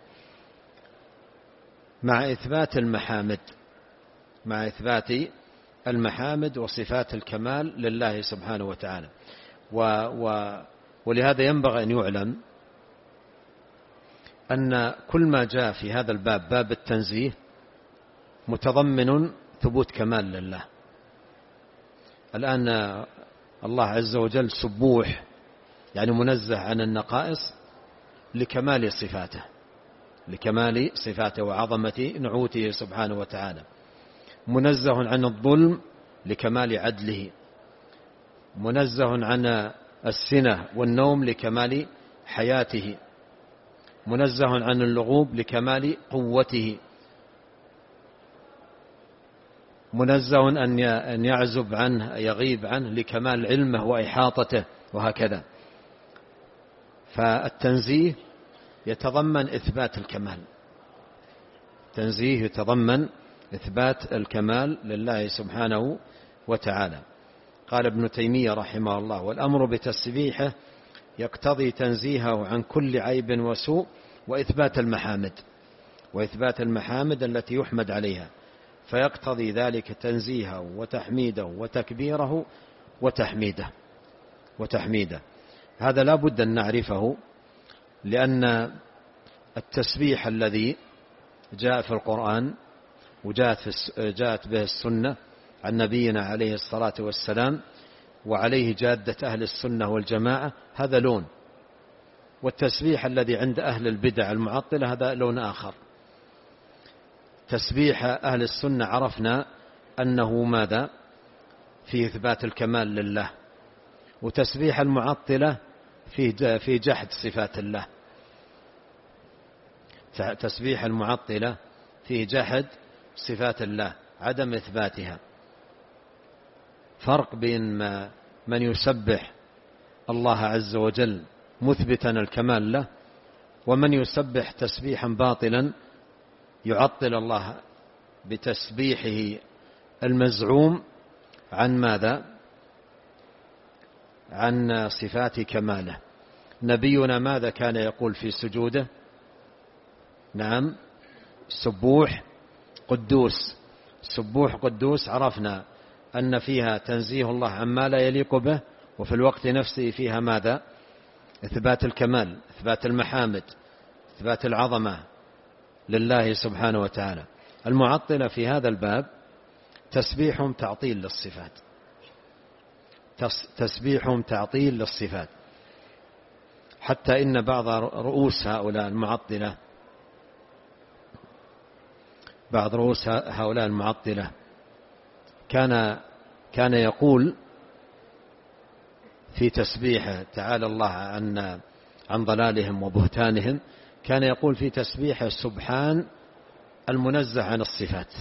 مع إثبات المحامد، مع إثبات المحامد وصفات الكمال لله سبحانه وتعالى. ولهذا ينبغي أن يعلم أن كل ما جاء في هذا الباب، باب التنزيه، متضمن ثبوت كمال لله. الآن الله عز وجل سبوح يعني منزه عن النقائص لكمال صفاته، لكمال صفاته وعظمة نعوته سبحانه وتعالى. منزه عن الظلم لكمال عدله، منزه عن السنة والنوم لكمال حياته، منزه عن اللغوب لكمال قوته، منزه أن يعزب عنه يغيب عنه لكمال علمه وإحاطته، وهكذا. فالتنزيه يتضمن إثبات الكمال، التنزيه يتضمن إثبات الكمال لله سبحانه وتعالى. قال ابن تيمية رحمه الله والأمر بتسبيحه يقتضي تنزيهه عن كل عيب وسوء وإثبات المحامد، وإثبات المحامد التي يحمد عليها، فيقتضي ذلك تنزيهه وتحميده وتكبيره وتحميده. هذا لا بد أن نعرفه، لأن التسبيح الذي جاء في القرآن وجاءت به السنة عن نبينا عليه الصلاة والسلام وعليه جادة أهل السنة والجماعة هذا لون، والتسبيح الذي عند أهل البدع المعطلة هذا لون آخر. تسبيح أهل السنة عرفنا أنه ماذا؟ في إثبات الكمال لله، وتسبيح المعطلة في جحد صفات الله. تسبيح المعطلة في جحد صفات الله، عدم إثباتها. فرق بين من يسبح الله عز وجل مثبتا الكمال له، ومن يسبح تسبيحا باطلا يعطل الله بتسبيحه المزعوم عن ماذا؟ عن صفات كماله. نبينا ماذا كان يقول في سجوده؟ نعم، سبوح قدوس. سبوح قدوس عرفنا أن فيها تنزيه الله عما لا يليق به، وفي الوقت نفسه فيها ماذا؟ إثبات الكمال، إثبات المحامد، إثبات العظمة لله سبحانه وتعالى. المعطلة في هذا الباب تسبيحهم تعطيل للصفات، تسبيحهم تعطيل للصفات، حتى إن بعض رؤوس هؤلاء المعطلة، بعض رؤوس هؤلاء المعطلة كان يقول في تسبيحه تعالى الله عن ضلالهم وبهتانهم، كان يقول في تسبيحه سبحان المنزه عن الصفات،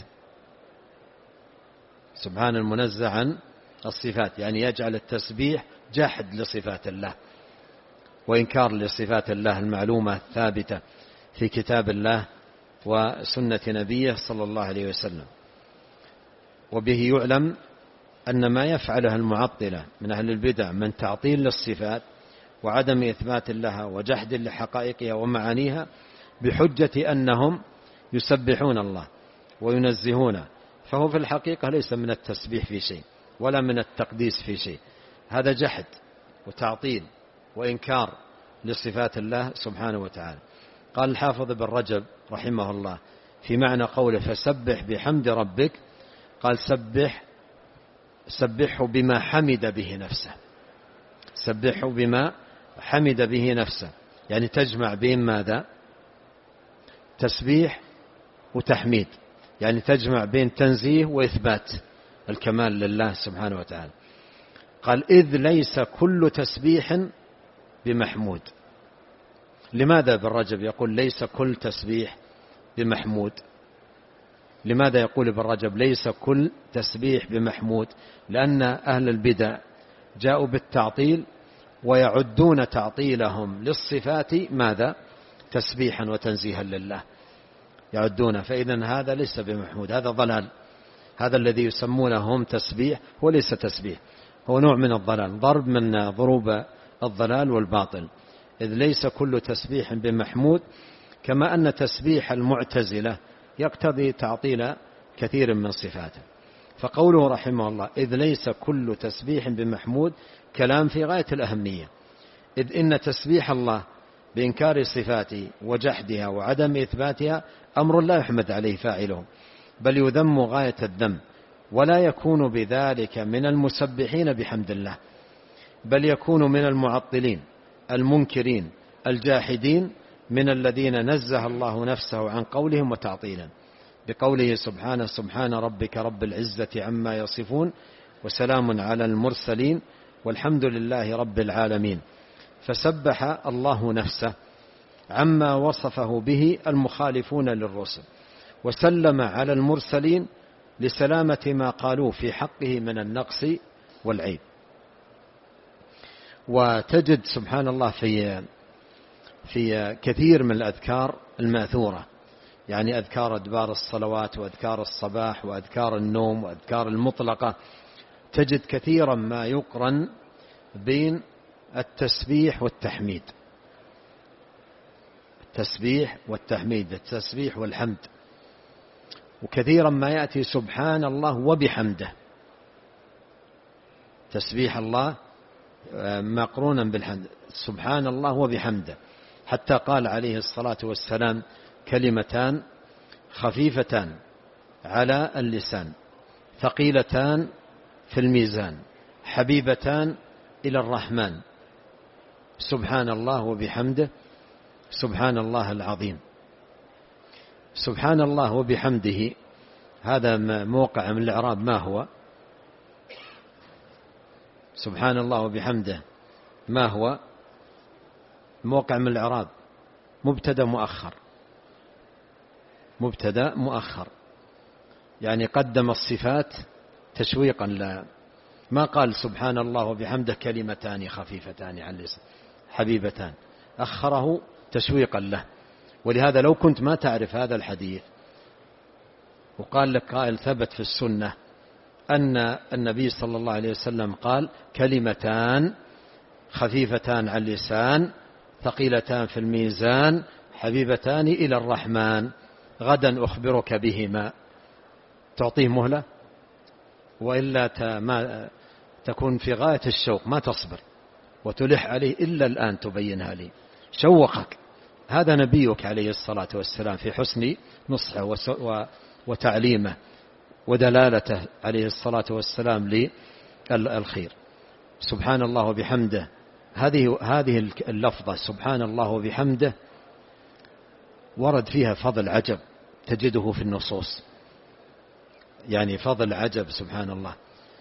سبحان المنزه عن الصفات، يعني يجعل التسبيح جحد لصفات الله وإنكار لصفات الله المعلومة الثابتة في كتاب الله وسنة نبيه صلى الله عليه وسلم. وبه يعلم أن ما يفعله المعطلة من أهل البدع من تعطيل للصفات وعدم إثبات لها وجحد لحقائقها ومعانيها بحجة أنهم يسبحون الله وينزهونه، فهو في الحقيقة ليس من التسبيح في شيء ولا من التقديس في شيء، هذا جحد وتعطيل وإنكار لصفات الله سبحانه وتعالى. قال الحافظ ابن رجب رحمه الله في معنى قوله فسبح بحمد ربك، قال سبحه بما حمد به نفسه، سبحه بما حمد به نفسه، يعني تجمع بين ماذا؟ تسبيح وتحميد، يعني تجمع بين تنزيه وإثبات الكمال لله سبحانه وتعالى. قال إذ ليس كل تسبيح بمحمود. لماذا ابن رجب يقول ليس كل تسبيح بمحمود؟ لماذا يقول ابن رجب ليس كل تسبيح بمحمود؟ لأن أهل البدع جاءوا بالتعطيل ويعدون تعطيلهم للصفات ماذا؟ تسبيحا وتنزيها لله يعدونه، فإذن هذا ليس بمحمود، هذا ضلال. هذا الذي يسمونه تسبيح هو ليس تسبيح، هو نوع من الضلال، ضرب من ضروب الضلال والباطل. إذ ليس كل تسبيح بمحمود، كما أن تسبيح المعتزلة يقتضي تعطيل كثير من صفاته. فقوله رحمه الله إذ ليس كل تسبيح بمحمود كلام في غاية الأهمية، إذ إن تسبيح الله بإنكار صفاته وجحدها وعدم إثباتها أمر لا يحمد عليه فاعله، بل يذم غاية الذم، ولا يكون بذلك من المسبحين بحمد الله، بل يكون من المعطلين المنكرين الجاحدين، من الذين نزه الله نفسه عن قولهم وتعطيلا، بقوله سبحانه سبحان ربك رب العزة عما يصفون وسلام على المرسلين والحمد لله رب العالمين. فسبح الله نفسه عما وصفه به المخالفون للرسل، وسلم على المرسلين لسلامة ما قالوه في حقه من النقص والعيب. وتجد سبحان الله في كثير من الأذكار الماثورة، يعني أذكار أدبار الصلوات وأذكار الصباح وأذكار النوم وأذكار المطلقة، تجد كثيرا ما يقرن بين التسبيح والتحميد، التسبيح والتحميد، التسبيح والحمد، وكثيرا ما يأتي سبحان الله وبحمده، تسبيح الله مقرونا بالحمد، سبحان الله وبحمده، حتى قال عليه الصلاة والسلام كلمتان خفيفتان على اللسان ثقيلتان في الميزان حبيبتان إلى الرحمن، سبحان الله وبحمده سبحان الله العظيم. سبحان الله وبحمده هذا موقع من الإعراب ما هو؟ سبحان الله وبحمده ما هو؟ موقع من الإعراب، مبتدأ مؤخر، مبتدأ مؤخر، يعني قدم الصفات تشويقا لا، ما قال سبحان الله وبحمده كلمتان خفيفتان على اللسان حبيبتان، أخره تشويقا له. ولهذا لو كنت ما تعرف هذا الحديث وقال لك قائل ثبت في السنة أن النبي صلى الله عليه وسلم قال كلمتان خفيفتان على اللسان ثقيلتان في الميزان حبيبتان إلى الرحمن غدا أخبرك بهما، تعطيه مهلة؟ وإلا ما تكون في غاية الشوق ما تصبر وتلح عليه إلا الآن تبينها لي، شوقك. هذا نبيك عليه الصلاة والسلام في حسن نصحه وتعليمه ودلالته عليه الصلاة والسلام للخير. سبحان الله وبحمده، هذه اللفظة سبحان الله وبحمده ورد فيها فضل عجب تجده في النصوص، يعني فضل عجب. سبحان الله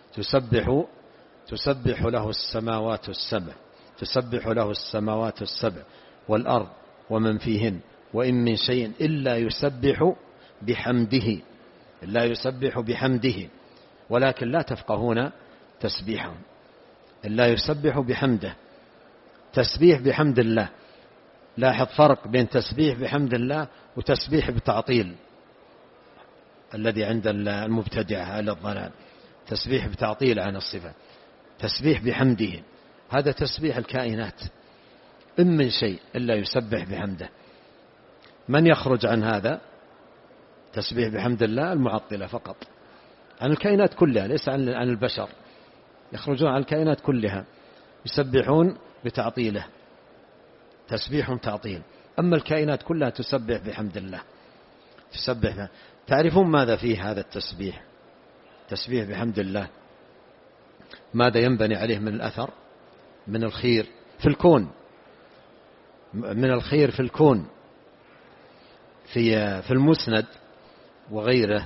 تسبح له السماوات السبع، تسبح له السماوات السبع والأرض ومن فيهن وإن من شيء إلا يسبح بحمده، لا يسبح بحمده ولكن لا تفقهون تسبيحهم، لا يسبح بحمده، تسبيح بحمد الله. لاحظ فرق بين تسبيح بحمد الله وتسبيح بتعطيل الذي عند المبتدعة على الضلال، تسبيح بتعطيل عن الصفة. تسبيح بحمده هذا تسبيح الكائنات، إن من شيء إلا يسبح بحمده. من يخرج عن هذا تسبيح بحمد الله؟ المعطلة فقط، عن الكائنات كلها، ليس عن البشر، يخرجون عن الكائنات كلها يسبحون بتعطيله، تسبيح تعطيل. أما الكائنات كلها تسبح بحمد الله، تسبح. تعرفون ماذا فيه هذا التسبيح؟ تسبيح بحمد الله ماذا ينبني عليه من الأثر؟ من الخير في الكون، من الخير في الكون. في المسند وغيره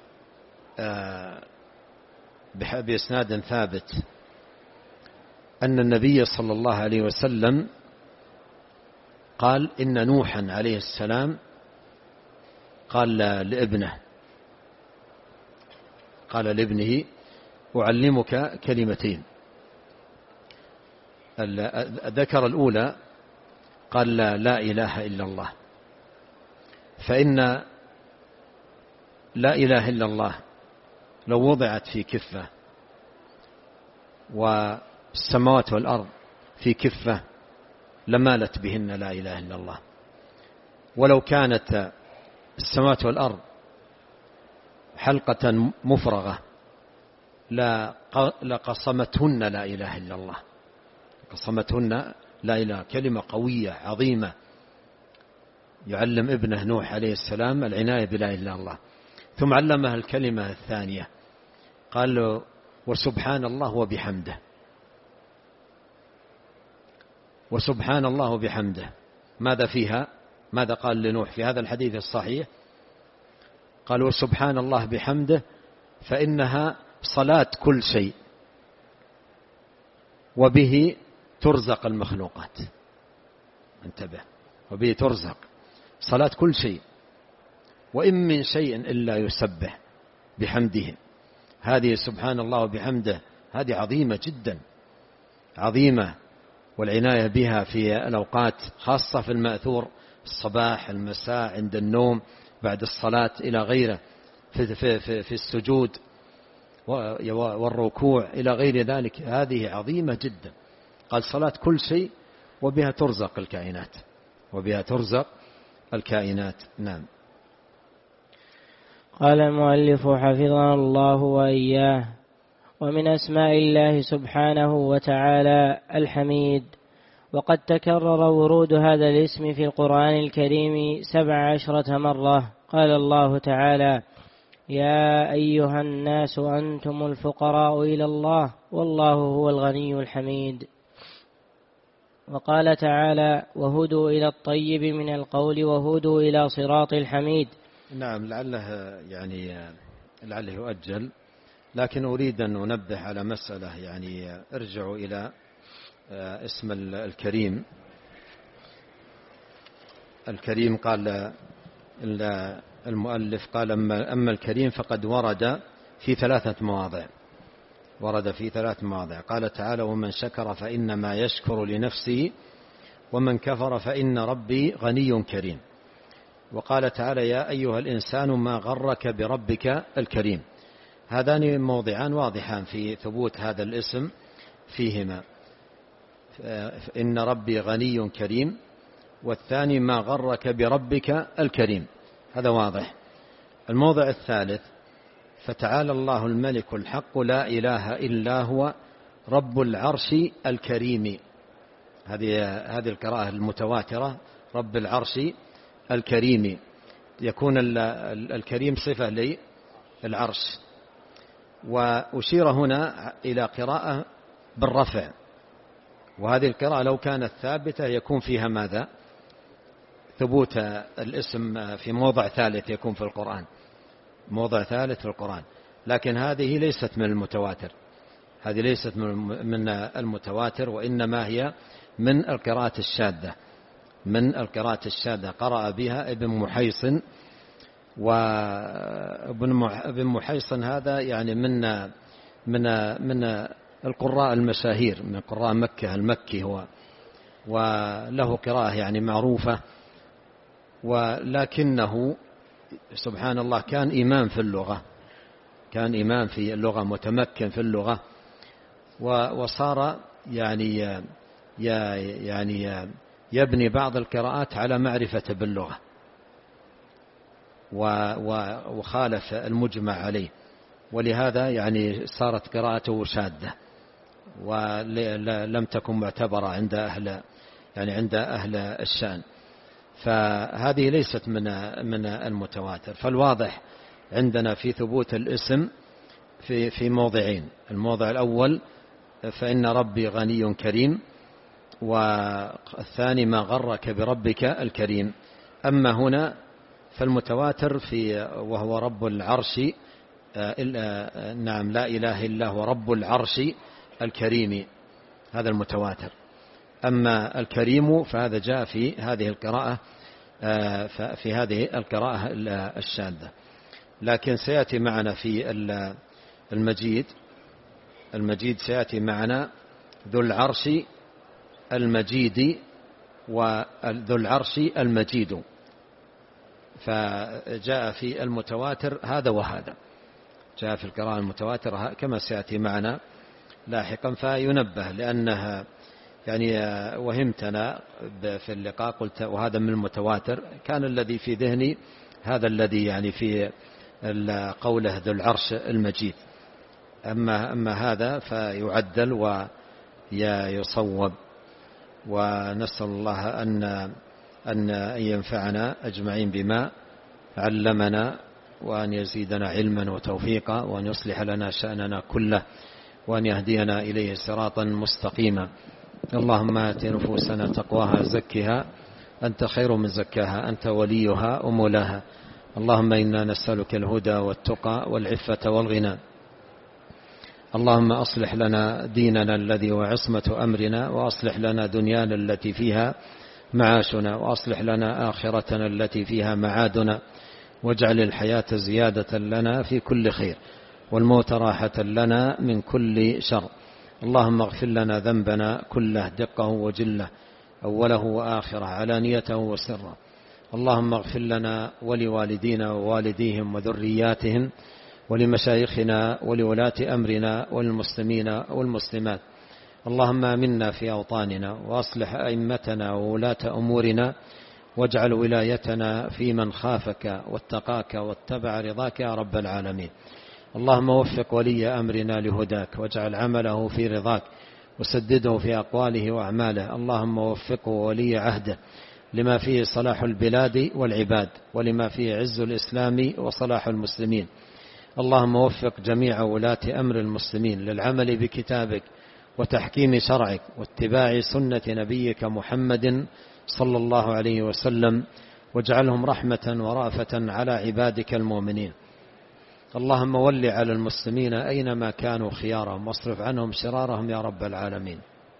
بإسناد ثابت أن النبي صلى الله عليه وسلم قال إن نوحا عليه السلام قال لابنه، قال لابنه أعلمك كلمتين. ذكر الأولى قال لا إله إلا الله، فإن لا إله إلا الله لو وضعت في كفة والسماوات والأرض في كفة لمالت بهن لا إله إلا الله، ولو كانت السماوات والأرض حلقة مفرغة لقصمتهن لا إله إلا الله، قصمتهن لا إله. كلمة قوية عظيمة يعلم ابنه نوح عليه السلام العناية بلا إله إلا الله. ثم علمها الكلمة الثانية قال له وسبحان الله وبحمده، وسبحان الله وبحمده ماذا فيها؟ ماذا قال لنوح في هذا الحديث الصحيح؟ قال وسبحان الله بحمده فإنها صلاة كل شيء وبه ترزق المخلوقات. انتبه، وبه ترزق صلاة كل شيء وإن من شيء إلا يسبح بحمده. هذه سبحان الله وبحمده هذه عظيمة جدا، عظيمة، والعناية بها في الأوقات خاصة في المأثور، الصباح المساء عند النوم بعد الصلاة إلى غيره، في السجود والركوع إلى غير ذلك، هذه عظيمة جدا. قال صلاة كل شيء وبها ترزق الكائنات، وبها ترزق الكائنات. نعم. قال المؤلف حفظنا الله وإياه: ومن أسماء الله سبحانه وتعالى الحميد، وقد تكرر ورود هذا الاسم في القرآن الكريم 17 مرة. قال الله تعالى: يا أيها الناس أنتم الفقراء إلى الله والله هو الغني الحميد. وقال تعالى: وهدوا إلى الطيب من القول وهدوا إلى صراط الحميد. نعم، لعله يؤجل لكن أريد أن أنبه على مسألة، يعني ارجعوا إلى اسم الكريم. الكريم قال المؤلف قال أما الكريم فقد ورد في 3 مواضع. قال تعالى: ومن شكر فإنما يشكر لنفسه ومن كفر فإن ربي غني كريم. وقال تعالى: يا أيها الإنسان ما غرك بربك الكريم. هذان موضعان واضحان في ثبوت هذا الاسم فيهما، إن ربي غني كريم، والثاني ما غرك بربك الكريم، هذا واضح. الموضع الثالث: فتعالى الله الملك الحق لا إله إلا هو رب العرش الكريم. هذه القراءة المتواترة، رب العرش الكريم، يكون الكريم صفة للعرش. وأشير هنا إلى قراءة بالرفع، وهذه القراءة لو كانت ثابتة يكون فيها ماذا؟ ثبوت الاسم في موضع ثالث يكون في القرآن، موضع ثالث في القرآن. لكن هذه ليست من المتواتر، هذه ليست من المتواتر، وإنما هي من القراءة الشاذة، من القراءة الشاذة قرأ بها ابن محيصن. وابن محيصن هذا يعني من القراء المشاهير، من قراء مكة، المكي هو، وله قراءة يعني معروفة. ولكنه سبحان الله كان إمام في اللغة، كان إمام في اللغة، متمكن في اللغة، وصار يعني يبني بعض القراءات على معرفة باللغة، وخالف المجمع عليه، ولهذا يعني صارت قراءته شاذة ولم تكن معتبرة عند أهل الشأن. فهذه ليست من المتواتر. فالواضح عندنا في ثبوت الاسم في موضعين: الموضع الأول فإن ربي غني كريم، والثاني ما غرك بربك الكريم. أما هنا فالمتواتر وهو رب العرش، نعم، لا إله إلا هو رب العرش الكريم، هذا المتواتر. أما الكريم فهذا جاء في هذه القراءة الشاذة. لكن سيأتي معنا في المجيد سيأتي معنا ذو العرش المجيد وذو العرش المجيد، فجاء في المتواتر هذا وهذا، جاء في القراءة المتواتر كما سيأتي معنا لاحقا. فينبه، لأنها يعني وهمتنا في اللقاء، قلت وهذا من المتواتر، كان الذي في ذهني هذا الذي يعني في قوله ذو العرش المجيد. أما هذا فيعدل ويصوب. ونسأل الله أن ينفعنا أجمعين بما علمنا، وأن يزيدنا علما وتوفيقا، وأن يصلح لنا شأننا كله، وأن يهدينا إليه صراطا مستقيما. اللهم آت نفوسنا تقواها زكها أنت خير من زكاها، أنت وليها ومولاها. اللهم إنا نسألك الهدى والتقى والعفة والغنى. اللهم أصلح لنا ديننا الذي هو عصمة أمرنا، وأصلح لنا دنيانا التي فيها معاشنا، وأصلح لنا آخرتنا التي فيها معادنا، واجعل الحياة زيادة لنا في كل خير، والموت راحة لنا من كل شر. اللهم اغفر لنا ذنبنا كله، دقه وجله، أوله وآخره، علانيته وسره. اللهم اغفر لنا ولوالدينا ووالديهم وذرياتهم، ولمشايخنا ولولاة أمرنا والمسلمين والمسلمات. اللهم آمنا في أوطاننا، وأصلح أئمتنا وولاة أمورنا، واجعل ولايتنا في من خافك واتقاك واتبع رضاك يا رب العالمين. اللهم وفق ولي أمرنا لهداك، واجعل عمله في رضاك، وسدده في أقواله وأعماله. اللهم وفقه ولي عهده لما فيه صلاح البلاد والعباد، ولما فيه عز الإسلام وصلاح المسلمين. اللهم وفق جميع ولاة أمر المسلمين للعمل بكتابك وتحكيم شرعك واتباع سنة نبيك محمد صلى الله عليه وسلم، واجعلهم رحمة ورأفة على عبادك المؤمنين. اللهم ول على المسلمين أينما كانوا خيارهم واصرف عنهم شرارهم يا رب العالمين.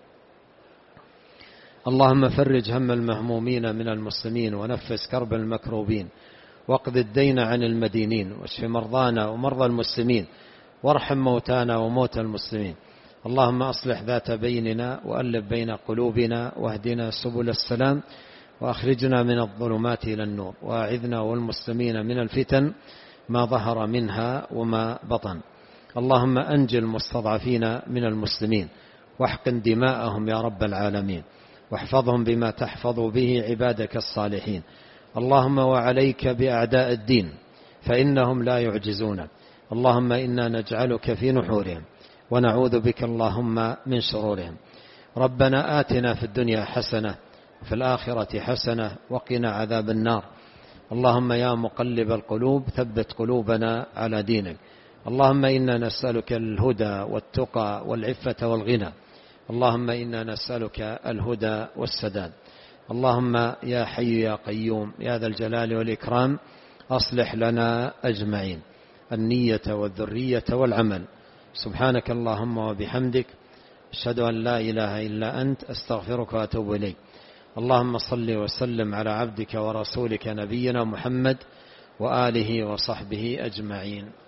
اللهم فرج هم المهمومين من المسلمين ونفس كرب المكروبين واقض الدين عن المدينين واشف مرضانا ومرضى المسلمين وارحم موتانا وموتى المسلمين. اللهم أصلح ذات بيننا وألف بين قلوبنا واهدنا سبل السلام وأخرجنا من الظلمات إلى النور وأعذنا والمسلمين من الفتن ما ظهر منها وما بطن. اللهم أنجِ المستضعفين من المسلمين واحقن دماءهم يا رب العالمين واحفظهم بما تحفظ به عبادك الصالحين. اللهم وعليك بأعداء الدين فإنهم لا يعجزونك. اللهم إنا نجعلك في نحورهم ونعوذ بك اللهم من شرورهم. ربنا آتنا في الدنيا حسنة وفي الآخرة حسنة وقنا عذاب النار. اللهم يا مقلب القلوب ثبت قلوبنا على دينك. اللهم إنا نسألك الهدى والتقى والعفة والغنى. اللهم إنا نسألك الهدى والسداد. اللهم يا حي يا قيوم يا ذا الجلال والإكرام أصلح لنا أجمعين النية والذرية والعمل. سبحانك اللهم وبحمدك أشهد أن لا إله إلا أنت أستغفرك وأتوب إليك. اللهم صل وسلم على عبدك ورسولك نبينا محمد وآله وصحبه أجمعين.